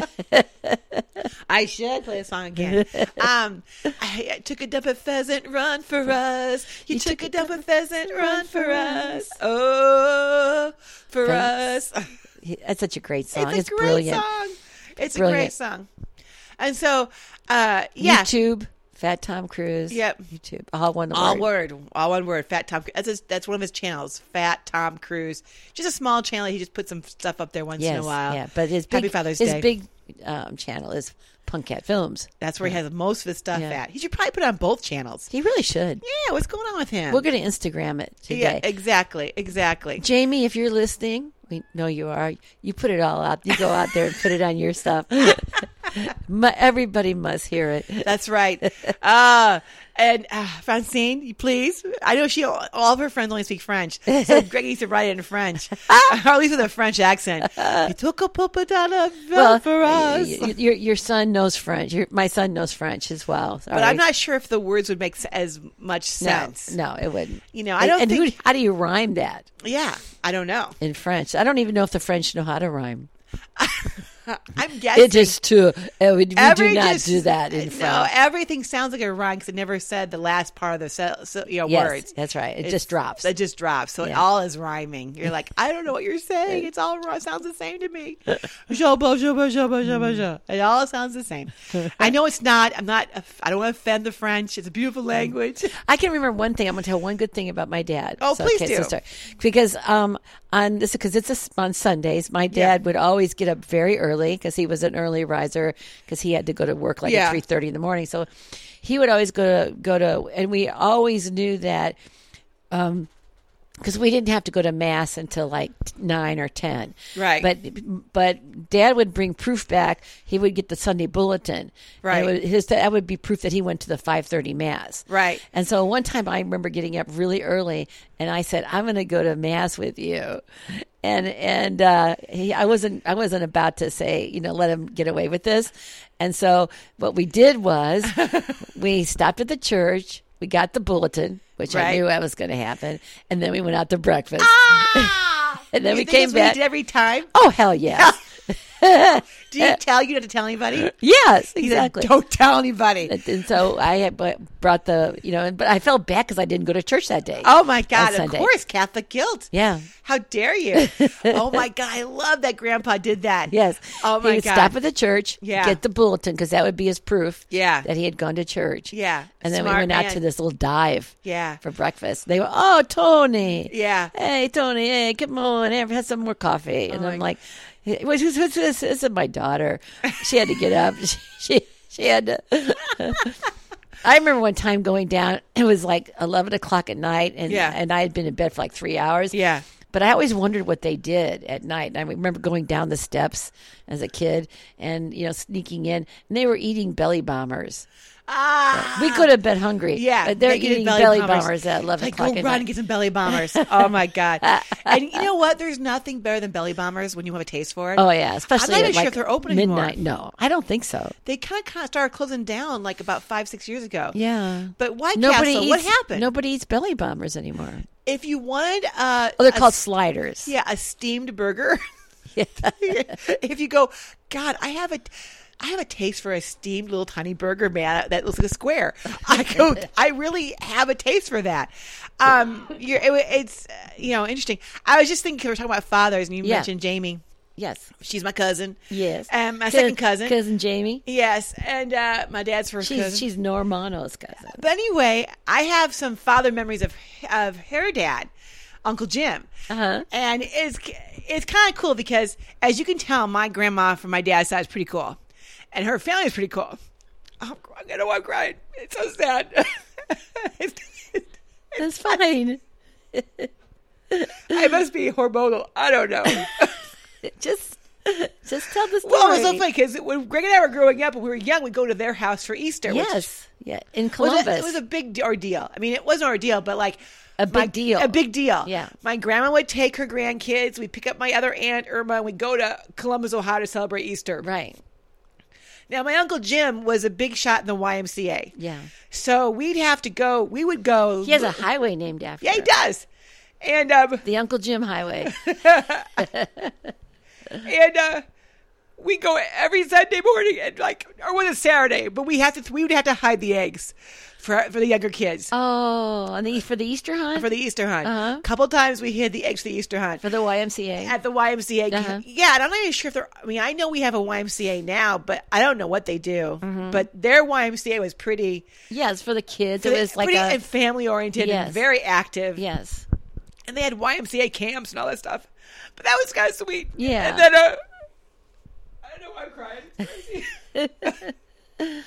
I should play a song again. Um, I, I took a dump at Pheasant Run for us. You, You took, took a dump at Pheasant Run for us. Oh, for Thanks. us. That's such a great song. It's It's, a great brilliant. song. It's a Brilliant. great song. And so, uh, yeah. YouTube, Fat Tom Cruise. Yep. YouTube. All one All word. word, all one word. Fat Tom. That's his, that's one of his channels. Fat Tom Cruise. Just a small channel. He just puts some stuff up there once Yes, in a while. yeah. But his Happy big, Father's his Day. big um, channel is Punk Cat Films. That's where he has most of his stuff Yeah. at. He should probably put it on both channels. He really should. Yeah, what's going on with him? We're going to Instagram it today. yeah, exactly, exactly. Jamie, if you're listening, we know you are. You put it all out. You go out there and put it on your stuff. Mu- Everybody must hear it. That's right. Uh, and uh, Francine, you please. I know she. All of her friends only speak French, so Greg needs to write it in French, or at least with a French accent. He took a poppadonna Well, for us. y- y- your your son knows French. Your, my son knows French as well. But I'm not sure if the words would make s- as much sense. No, no, it wouldn't. You know, I don't and think. who, how do you rhyme that Yeah, I don't know. in French? I don't even know if the French know how to rhyme. I'm guessing. It just too. Uh, we we Every do not just- do that in No, French. everything sounds like a rhyme because it never said the last part of the se- se- you know, Yes, words. that's right. It It's- just drops. It just drops. So it Yeah. all is rhyming. You're like, I don't know what you're saying. It's all wrong. It sounds the same to me. Jabba, jabba, jabba, jabba, jabba. It all sounds the same. I know it's not. I'm not. I don't want to offend the French. It's a beautiful language. I can remember one thing. I'm going to tell one good thing about my dad. Oh, please okay, do. sorry. Because um, on this because it's a, on Sundays, my dad Yeah. would always get up very early because he was an early riser because he had to go to work like Yeah. at three thirty in the morning. So he would always go to go to, and we always knew that. Um, because we didn't have to go to mass until like nine or ten, Right. But but Dad would bring proof back. He would get the Sunday bulletin, Right. And it would, his that would be proof that he went to the five thirty mass, Right. And so one time I remember getting up really early, and I said, "I'm going to go to mass with you," and and uh, he, I wasn't I wasn't about to say, you know, let him get away with this, and so what we did was we stopped at the church. We got the bulletin, which I Right. knew that was going to happen, and then we went out to breakfast. Ah! And then You we think came that's what he back. did every time. Oh hell yes, Do you tell you not to tell anybody? yes, He said, exactly. don't tell anybody. And, and so I had bu- brought the, you know, but I felt bad because I didn't go to church that day. Oh my God! On Of Sunday. course, Catholic guilt. Yeah. How dare you? Oh my God! I love that Grandpa did that. Yes. Oh He my would God! stop at the church, Yeah. get the bulletin because that would be his proof Yeah. that he had gone to church. Yeah. And then we Smart went out man. to this little dive Yeah. for breakfast. They were, oh, Tony. Yeah. Hey, Tony, hey, come on, have, have some more coffee. And Oh, I'm my- like, what's who's, who's this? This is my daughter. She had to get up. She, she, she had to. I remember one time going down, it was like eleven o'clock at night, and, Yeah. and I had been in bed for like three hours. Yeah. But I always wondered what they did at night. And I remember going down the steps as a kid and, you know, sneaking in, and they were eating belly bombers. Ah. We go to bed hungry. Yeah, but they're they get eating belly, bombers. at eleven Like, o'clock go at run night. and get some belly bombers. Oh my God! And you know what? There's nothing better than belly bombers when you have a taste for it. Oh yeah, especially I'm not at even sure like if they're open anymore. midnight. No, I don't think so. They kind of kind of started closing down like about five six years ago. Yeah, But White nobody Castle, eats, what happened? Nobody eats belly bombers anymore. If you wanted, uh, Oh, they're a called s- sliders. yeah, a steamed burger. If you go, God, I have a, I have a taste for a steamed little tiny burger, man, that looks like a square. I go, I really have a taste for that. Um, you're, it, it's uh, you know interesting. I was just thinking, 'cause we're talking about fathers, and you Yeah. mentioned Jamie. Yes. She's my cousin. Yes. And my Cous- second cousin. Cousin Jamie. Yes, and uh, my dad's first She's cousin. she's Normano's cousin. But anyway, I have some father memories of of her dad, Uncle Jim, Uh-huh. and it's it's kind of cool because, as you can tell, my grandma from my dad's side is pretty cool, and her family is pretty cool. Oh, I know I'm crying. It's so sad. That's fine. I must be hormonal. I don't know. just just tell the story. Well, it was so funny because when Greg and I were growing up and we were young, we'd go to their house for Easter. Which Yes. Yeah. In was Columbus. a, it was a big ordeal. I mean, it was an ordeal, but like A big my- deal. A big deal. Yeah. My grandma would take her grandkids. We'd pick up my other aunt Irma, and we'd go to Columbus, Ohio, to celebrate Easter. Right. Now, my uncle Jim was a big shot in the Y M C A. Yeah. So we'd have to go. We would go. He has a highway named after Yeah, he her. does. And um, The Uncle Jim Highway. and uh, we go every Sunday morning, and like, or was it Saturday? But we have to. We would have to hide the eggs for for the younger kids. Oh, and the, for the Easter hunt? For the Easter hunt. Uh-huh. A couple times we hid the eggs for the Easter hunt. For the Y M C A. At the Y M C A. Uh-huh. Yeah, and I'm not even sure if they're, I mean, I know we have a Y M C A now, but I don't know what they do. Mm-hmm. But their Y M C A was pretty, Yes, for the kids. It was like pretty a... and family oriented Yes. and very active. Yes. And they had Y M C A camps and all that stuff. But that was kind of sweet. Yeah. And then, uh, I know I'm crying. It's crazy.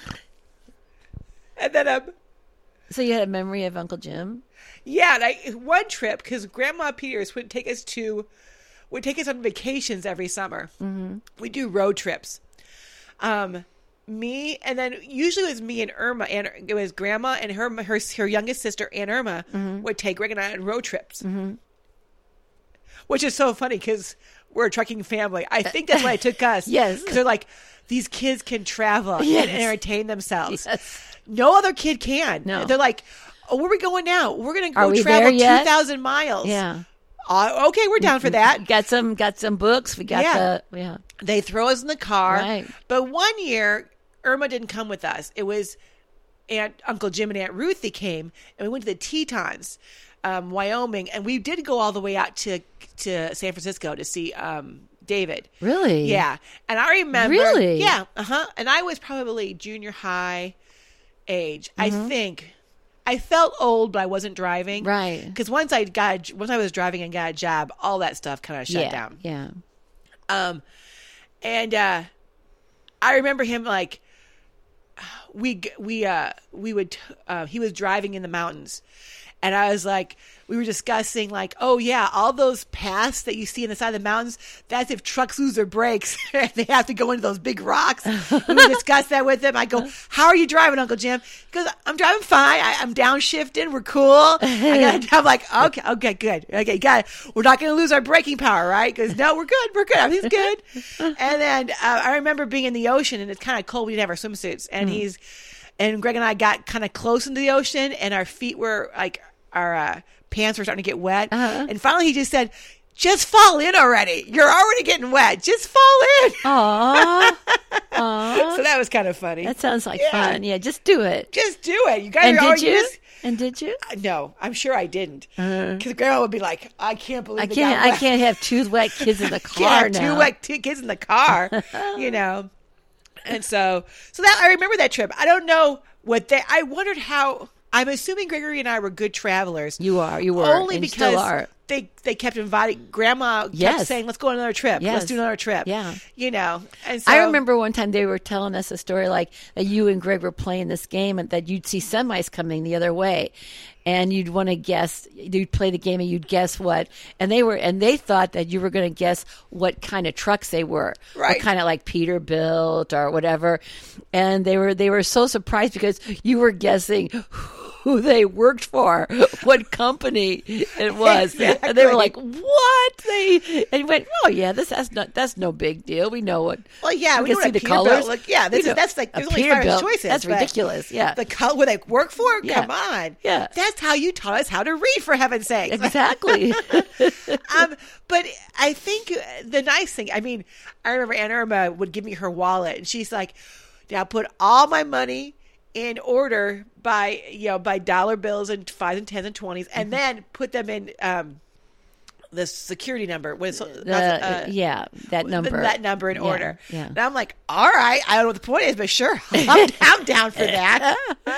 And then, um, So you had a memory of Uncle Jim? yeah, and I, one trip, because Grandma Peters would take us to, would take us on vacations every summer. Mm-hmm. We do road trips. Um, me, and then usually it was me and Irma, and it was Grandma and her her, her youngest sister, Aunt Irma, Mm-hmm. would take Greg and I on road trips. Mm-hmm. Which is so funny because we're a trucking family. I think that's why it took us. Yes. Because they're like, these kids can travel Yes. and entertain themselves. Yes. No other kid can. No. They're like, oh, where are we going now? We're going to Are go we travel there yet? two thousand miles. Yeah. Uh, okay, we're down for that. Got some got some books. We got Yeah. the... Yeah. They throw us in the car. Right. But one year, Irma didn't come with us. It was Aunt Uncle Jim and Aunt Ruthie came, and we went to the Tetons, um, Wyoming, and we did go all the way out to to San Francisco to see um, David. Really? Yeah, and I remember. Really? Yeah. Uh huh. And I was probably junior high age. I Mm-hmm. think. I felt old, but I wasn't driving. Right. Because once I got once I was driving and got a job, all that stuff kind of shut yeah. down. Yeah. Um, and uh, I remember him like we we uh we would uh, he was driving in the mountains, and I was like, we were discussing like, oh yeah, all those paths that you see in the side of the mountains, that's if trucks lose their brakes, they have to go into those big rocks. We would discuss that with him. I go, how are you driving, Uncle Jim? He goes, I'm driving fine. I, I'm downshifting. We're cool. I got, I'm like, okay, okay, good. Okay, got it. We're not going to lose our braking power, right? Because no, we're good. We're good. Everything's good. And then uh, I remember being in the ocean, and it's kind of cold. We didn't have our swimsuits, and Mm. he's and Greg and I got kind of close into the ocean, and our feet were like our uh, pants were starting to get wet. Uh-huh. And finally, he just said, "Just fall in already. You're already getting wet. Just fall in." Aww. Aww. So that was kind of funny. That sounds like Yeah. fun. Yeah, just do it. Just do it. You guys And are did already you? just- And did you? No, I'm sure I didn't. Because Grandma would be like, "I can't believe I they can't. got I wet. can't have two wet kids in the Can't car have now. two wet t- kids in the car." You know. And so, so that I remember that trip. I don't know what they. I wondered how. I'm assuming Gregory and I were good travelers. You are. You were. Only and you because still are. they they kept inviting. Grandma kept Yes. saying, "Let's go on another trip. Yes. Let's do another trip." Yeah. You know. And so I remember one time they were telling us a story like that you and Greg were playing this game and that you'd see semis coming the other way. And you'd want to guess, you'd play the game and you'd guess what, and they were, and they thought that you were going to guess what kind of trucks they were, Right. what kind of like Peterbilt or whatever, and they were, they were so surprised because you were guessing who they worked for, what company it was. Exactly. And they were like, what? They and went, oh yeah, this that's not that's no big deal. We know what. Well, yeah, we, can know see what a the Peterbilt colors. Look, yeah, this We is, know that's like a there's only five Peterbilt, choices. That's but ridiculous. Yeah, the color where they work for. Yeah. Come on. Yeah. That's how you taught us how to read, for heaven's sake. exactly. um, but I think the nice thing, I mean, I remember Aunt Irma would give me her wallet, and she's like, "Now put all my money in order by you know by dollar bills and fives and tens and twenties, and then put them in um, the security number. What is The- uh, yeah, that number. That number in Yeah, order." yeah. And I'm like, "All right, I don't know what the point is, but sure, I'm, I'm down for that."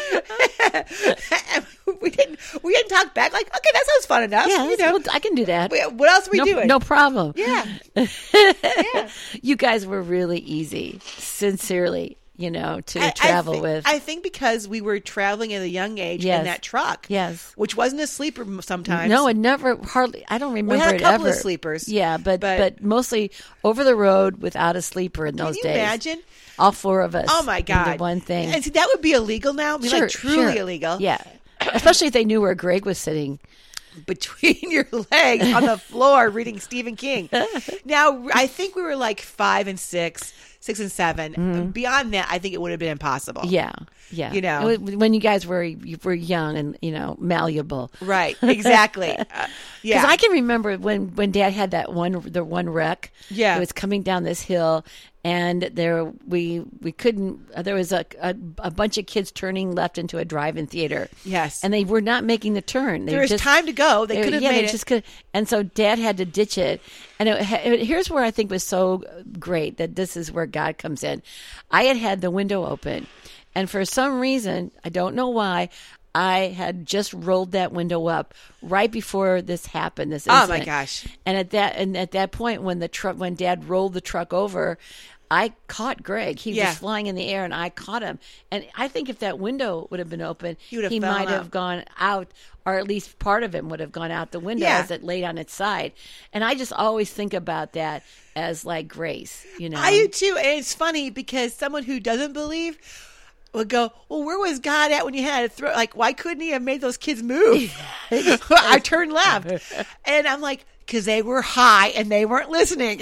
And we didn't we didn't talk back. Like, okay, that sounds fun enough. Yeah, you know, well, I can do that. We- what else are we no, doing? no problem. Yeah. Yeah. You guys were really easy, sincerely, you know, to I- I travel thi- with. I think because we were traveling at a young age Yes. in that truck. Yes. Which wasn't a sleeper m- sometimes. No, it never hardly. I don't remember had a it couple ever. of sleepers, Yeah, but, but- but mostly over the road without a sleeper in Can those you days. imagine? All four of us. Oh my into God. one thing. And see, that would be illegal now. I mean, Sure, like truly sure. illegal. Yeah, especially if they knew where Greg was sitting. Between your legs on the floor reading Stephen King. Now, I think we were like five and six, six and seven. Beyond that, I think it would have been impossible. Mm-hmm. Yeah, yeah. You know. It was- when you guys were you were young and you know malleable. Right. Exactly. Uh, yeah. Because I can remember when, when Dad had that one the one wreck. Yeah. It was coming down this hill, and there we we couldn't. Uh, there was a, a a bunch of kids turning left into a drive-in theater. Yes. and they were not making the turn. They there was just, time to go. They could have yeah, made they it. just could. And so Dad had to ditch it. And it, it, here's where I think was so great that this is where God comes in. I had had the window open, and for some reason, I don't know why, I had just rolled that window up right before this happened. This Oh, my incident. gosh. And at that and at that point, when the truck, when Dad rolled the truck over, I caught Greg. He Yeah. was flying in the air, and I caught him. And I think if that window would have been open, He would have he fallen might have out. gone out, or at least part of him would have gone out the window Yeah. as it laid on its side. And I just always think about that as like grace, you know. I do too. And it's funny because someone who doesn't believe would go, well, where was God at when you had to throw? Like, why couldn't he have made those kids move? I turned left. And I'm like, because they were high and they weren't listening.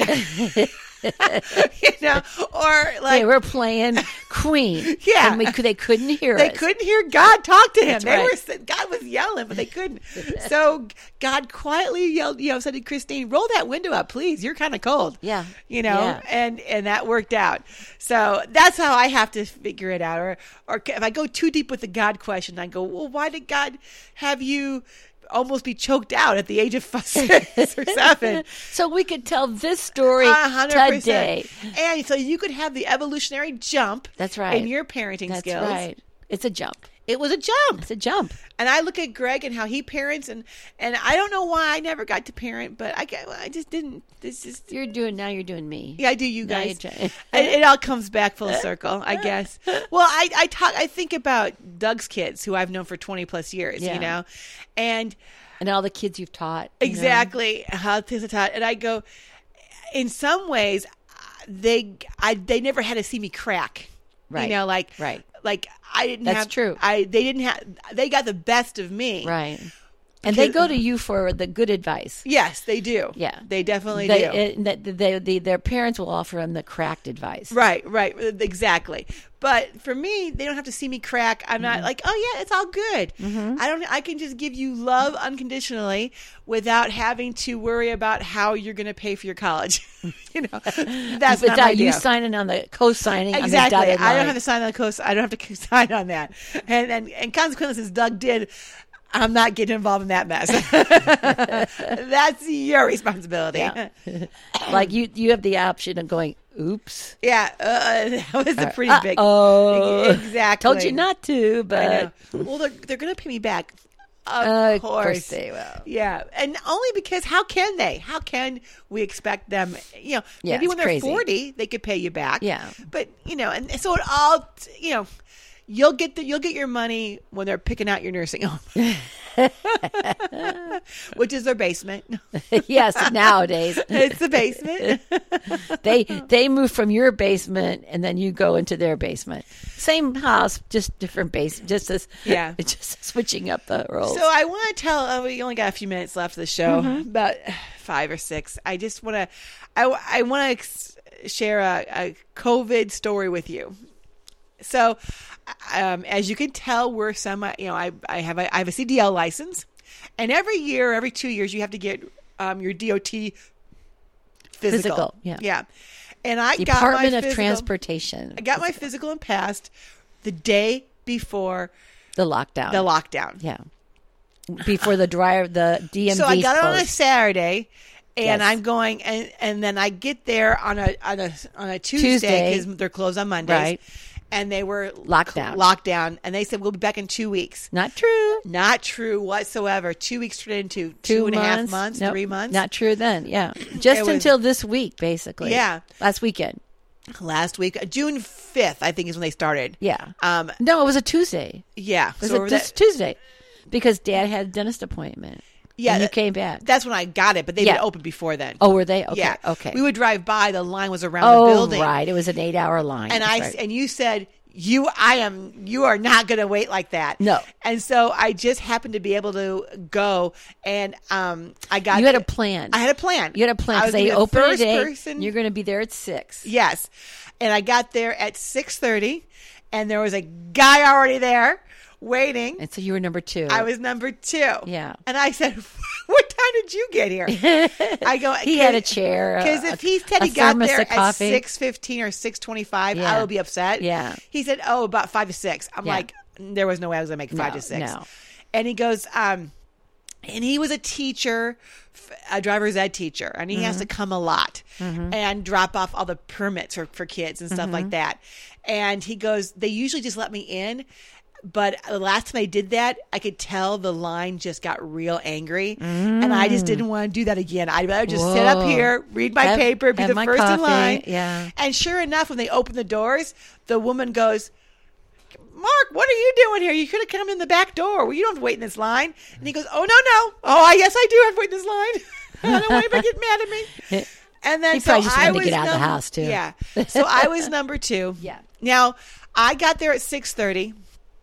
You know, or like They were playing Queen. Yeah. And we, could- they couldn't hear they us. couldn't hear God talk to him. That's They right. were God was yelling, but they couldn't. So God quietly yelled, you know, said to Christine, "Roll that window up, please. You're kind of cold." Yeah. you know, Yeah. and and that worked out. So that's how I have to figure it out. Or or if I go too deep with the God question, I go, well, why did God have you almost be choked out at the age of six or seven? So we could tell this story A hundred percent. today. And so you could have the evolutionary jump. That's right. In your parenting That's skills. right. It's a jump. It was a jump. It's a jump. And I look at Greg and how he parents, and and I don't know why I never got to parent, but I get- I just didn't. It's just You're doing now. You're doing me. yeah, I do. You Now guys, you're it, trying- it all comes back full circle, I guess. Well, I I talk. I think about Doug's kids, who I've known for twenty plus years. Yeah. You know, and And all the kids you've taught. you know. exactly how things are taught. And I go, in some ways, they I they never had to see me crack. Right. You know, like Right. like I didn't That's have true. I they didn't have they got the best of me. Right. And they go to you for the good advice. Yes, they do. Yeah. they definitely They, do. it, that they, they, their parents will offer them the cracked advice. Right, right, exactly. But for me, they don't have to see me crack. I'm Mm-hmm. not like, oh yeah, it's all good. I don't. I can just give you love unconditionally without having to worry about how you're going to pay for your college. You know, that's not my Without you deal. signing on the co-signing on the Exactly. dotted I don't line. have to sign on the coast. I don't have to sign on that. And and, and consequently, since Doug did, I'm not getting involved in that mess. That's your responsibility. Yeah. Like you, you have the option of going, oops. Yeah, uh, that was a pretty big. Oh, Exactly. told you not to, I but know. Well, they're they're going to pay me back. Of Uh, of course. course they will. Yeah, and only because how can they? How can we expect them? You know, Yeah, maybe it's when they're crazy. forty, they could pay you back. Yeah. but you know, and so it all, you know, you'll get the you'll get your money when they're picking out your nursing home. which is their basement. Yes, nowadays It's the basement. they they move from your basement and then you go into their basement. Same house, just different base. Just as Yeah. just switching up the roles. So I want to tell. Uh, we only got a few minutes left of the show, Mm-hmm. about five or six. I just want to. I I want to ex- share a, a COVID story with you. So, um, as you can tell, we're some. You know, I I have a I have a C D L license, and every year, every two years, you have to get um, your D O T physical. Physical, yeah. yeah. And I got Department my of physical, Transportation. I got my physical and passed the day before the lockdown. the lockdown. Yeah. Before the drive, the D M V. So I got it on a closed. Saturday, and Yes. I'm going, and, and then I get there on a on a on a Tuesday Tuesday. because they're closed on Mondays, Right. And they were Locked down. Locked down, and they said we'll be back in two weeks. Not true. Not true whatsoever. Two weeks turned into Two, two and a half months. months, Nope, three months. Not true then. Yeah. Just It was- until this week, basically. Yeah. Last weekend. Last week, June fifth, I think is when they started. Yeah. Um. No, it was a Tuesday. Yeah. It was so a over just that- Tuesday because Dad had a dentist appointment. yeah, and you that- came back. That's when I got it, but they've Yeah. been open before then. Oh, were they? Okay. yeah. Okay. We would drive by. The line was around oh, the building. right. It was an eight-hour line. And That's I right. and you said you I am you are not going to wait like that. No. And so I just happened to be able to go, and um I got you had a plan. I had a plan. You had a plan I because was they gonna be the open first at eight. person. You're going to be there at six. Yes. And I got there at six thirty, and there was a guy already there waiting. And so you were number two. I was number two. Yeah. And I said, "What time did you get here?" I go. He had a chair. Because a- if he said a he got thermos there of at coffee. six fifteen or six twenty five, Yeah. I would be upset. Yeah. He said, "Oh, about five to six." I'm Yeah. like, there was no way I was gonna make five No, to six. no. And he goes, um, and he was a teacher, a driver's ed teacher, and he Mm-hmm. has to come a lot and drop off all the permits for, for kids and stuff Mm-hmm. like that. And he goes, they usually just let me in. But the last time I did that, I could tell the line just got real angry, and I just didn't want to do that again. I'd rather just sit up Whoa. here, read my Have- paper, be have the my first in coffee, line. yeah. And sure enough, when they open the doors, the woman goes, "Mark, what are you doing here? You could have come in the back door. Well, you don't have to wait in this line." And he goes, "Oh, no, no. Oh, I yes, I do have to wait in this line. I don't want anybody to get mad at me." And then He so probably just I wanted to was get out of the number- house, too. Yeah. So I was number two. Yeah. Now, I got there at six thirty.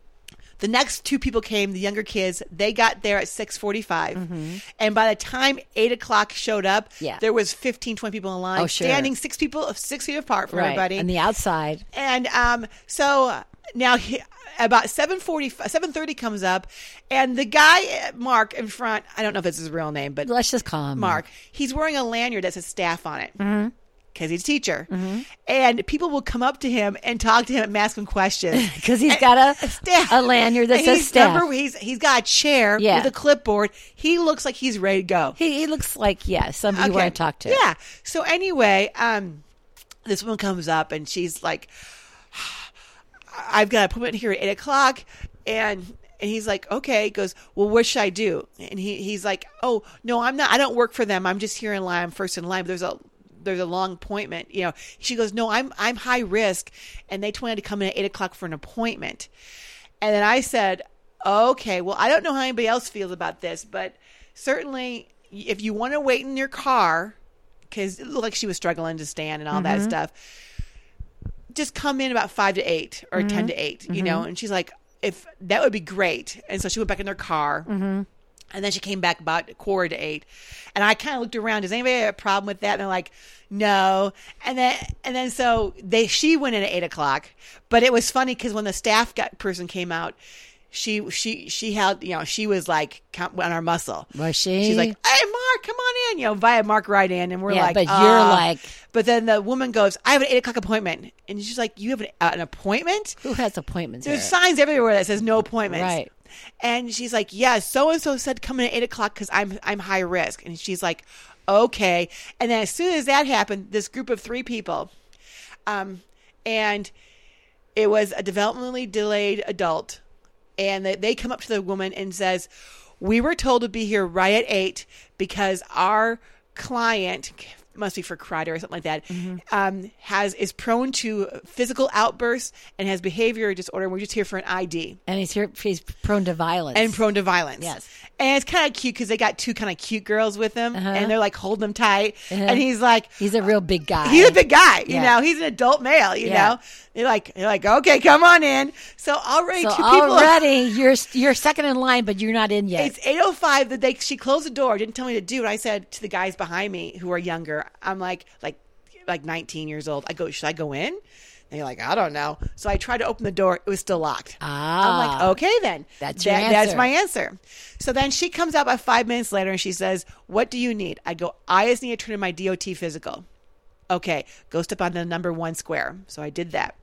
The next two people came, the younger kids. They got there at six forty-five. And by the time eight o'clock showed up, Mm-hmm. Yeah. there was fifteen, twenty people in line, Oh, sure. standing six people, six feet apart from Right. everybody. And the outside. And um, so now he, about seven forty, seven thirty comes up, and the guy, Mark, in front, I don't know if it's his real name, but Let's just call him Mark, he's wearing a lanyard that says staff on it. Because he's a teacher. And people will come up to him and talk to him and ask him questions. Because he's got a, Staff. a lanyard that And says he's staff. number- he's, he's got a chair Yeah. with a clipboard. He looks like he's ready to go. He, he looks like, yeah, somebody you Okay. want to talk to. Yeah. So anyway, um, this woman comes up and she's like, "I've got an appointment here at eight o'clock," and and he's like, "Okay." He goes, "Well, what should I do?" And he he's like, "Oh no, I'm not. I don't work for them. I'm just here in line. I'm first in line. But there's a there's a long appointment." You know, she goes, "No, I'm I'm high risk," and they told me to come in at eight o'clock for an appointment. And then I said, "Okay, well, I don't know how anybody else feels about this, but certainly if you want to wait in your car." Because it looked like she was struggling to stand and all that stuff. Just come in about five to eight or ten to eight, you know? And she's like, if that would be great. And so she went back in their car. And then she came back about quarter to eight. And I kind of looked around. Does anybody have a problem with that? And they're like, no. And then, and then so they, she went in at eight o'clock. But it was funny because when the staff got, person came out, she, she, she held, you know, she was like on our muscle. Was she? She's like, "Hey, Mark, come on in." You know, via Mark right in. And we're Yeah, like, but you're "Uh." like- But then the woman goes, "I have an eight o'clock appointment." And she's like, "You have an, uh, an appointment?" Who has appointments There's here? signs everywhere that says no appointments. Right. And she's like, "Yeah, so and so said come in at eight o'clock because I'm I'm high risk." And she's like, "Okay." And then as soon as that happened, this group of three people, um, and it was a developmentally delayed adult, and they, they come up to the woman and says, "We were told to be here right at eight because our client must be for Kreider or something like that, Mm-hmm. um, has is prone to physical outbursts and has behavior disorder. We're just here for an I D. And he's here. He's prone to violence. And prone to violence. Yes. And it's kind of cute because they got two kind of cute girls with him, Uh-huh. and they're like holding him tight. Uh-huh. And he's like, He's a real big guy. he's a big guy, you Yeah. know. He's an adult male, you Yeah. know. They're like, they're like, okay, come on in. So already So two people. already you're you're second in line, but you're not in yet. It's eight oh five that they she closed the door, didn't tell me to do it. I said to the guys behind me who are younger, I'm like like like nineteen years old. I go, should I go in? And they're like, I don't know. So I tried to open the door. It was still locked. Ah. I'm like, okay then. That's your That- That's answer. my answer. So then she comes out about five minutes later and she says, what do you need? I go, I just need to turn in my D O T physical. Okay, go step on the number one square. So I did that.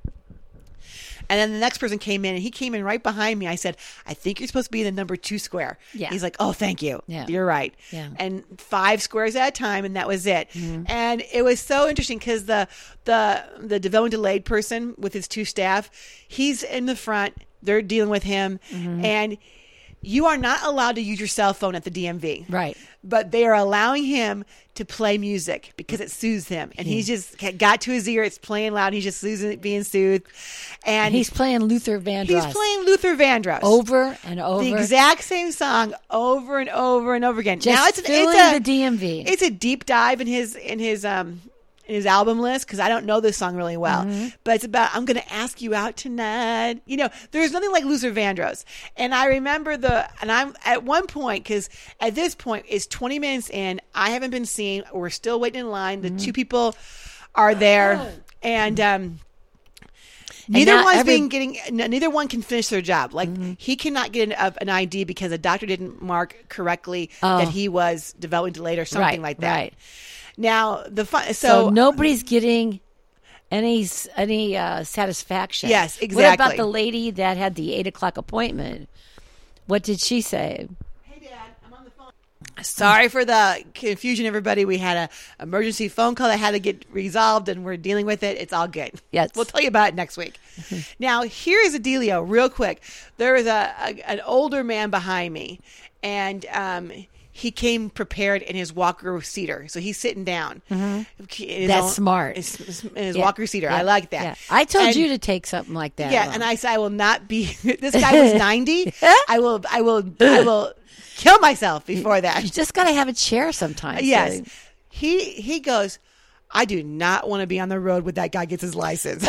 And then the next person came in, and he came in right behind me. I said, I think you're supposed to be in the number two square. Yeah. He's like, oh, thank you. Yeah. You're right. Yeah. And five squares at a time, and that was it. Mm-hmm. And it was so interesting because the, the, the development delayed person with his two staff, he's in the front. They're dealing with him. Mm-hmm. And you are not allowed to use your cell phone at the D M V. Right. But they are allowing him to play music because it soothes him. And he's just got to his ear. It's playing loud. And he's just losing, being soothed. And he's playing Luther Vandross. he's playing Luther Vandross. over and over. The exact same song over and over and over again. Just now it's, an, filling it's a, the D M V. It's a deep dive in his in his um in his album list because I don't know this song really well. Mm-hmm. But it's about I'm going to ask you out tonight. You know, there's nothing like Luther Vandross. And I remember the and I'm at one point because at this point it's twenty minutes in. I haven't been seen. We're still waiting in line. The Mm-hmm. two people are there, and um. Neither now one's every- being getting. n- Neither one can finish their job. Like Mm-hmm. he cannot get an, a- an I D because a doctor didn't mark correctly Oh. that he was development delayed or something Right, like that. right. Now the fun. so, So, nobody's getting any s- any uh, satisfaction. Yes, What exactly. about the lady that had the eight o'clock appointment? What did she say? Hey, Dad, I'm on the phone. Sorry for the confusion, everybody. We had a emergency phone call that had to get resolved, and we're dealing with it. It's all good. Yes. We'll tell you about it next week. Now, here's a dealio, real quick. There was a, a an older man behind me, and um, he came prepared in his walker seater, so he's sitting down. In his That's smart. His, his- in his Yeah, walker seater. yeah, I like that. yeah. I told And- you to take something like that. yeah, along. and I said I will not be. This guy was ninety. I will. I will. I will kill myself before that. you just got to have a chair sometimes. Yes. So- He he goes, I do not want to be on the road when that guy gets his license.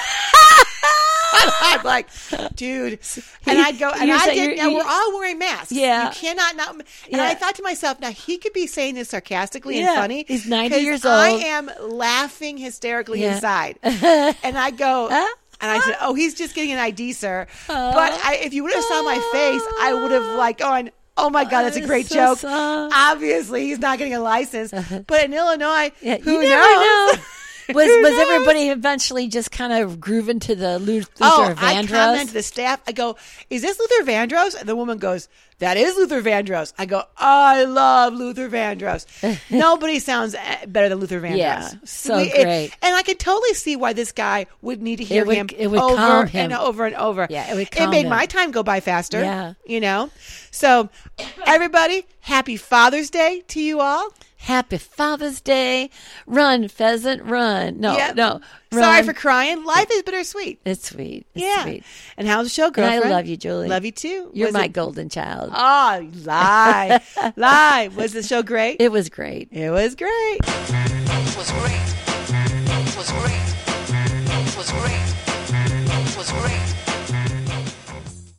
I'm like, dude. And I'd go, and You're I saying did, you're- now you- we're all wearing masks. Yeah. You cannot not. And Yeah. I thought to myself, now he could be saying this sarcastically and Yeah. funny. He's ninety 'cause years I old. am laughing hysterically Yeah. inside. And I go, and I said, oh, he's just getting an I D, sir. But I, if you would have saw my face, I would have like gone, oh my God, that's a It's great so joke. sad. Obviously, he's not getting a license. But in Illinois, Yeah, who you never knows? know. Was Who was knows? everybody eventually just kind of grooving to the Lu- Luther Oh, I Vandross? comment to the staff. I go, "Is this Luther Vandross?" And the woman goes, "That is Luther Vandross." I go, "I love Luther Vandross." Nobody sounds eh, better than Luther Vandross. Yeah, so We- it- great. and I could totally see why this guy would need to hear It would- him it would over calm him. and over and over. Yeah, it would It calm made him. my time go by faster. Yeah. you know. So, everybody, happy Father's Day to you all. Happy Father's Day. Run, pheasant, run. No, Yep. no. Sorry run. for crying. Life is bittersweet. It's sweet. It's Yeah. sweet. And how's the show, And I girlfriend? love you, Julie. Love you too. You're Was my it- golden child. Oh, lie. Lie. Was the show great? It was great. It was great. It was great.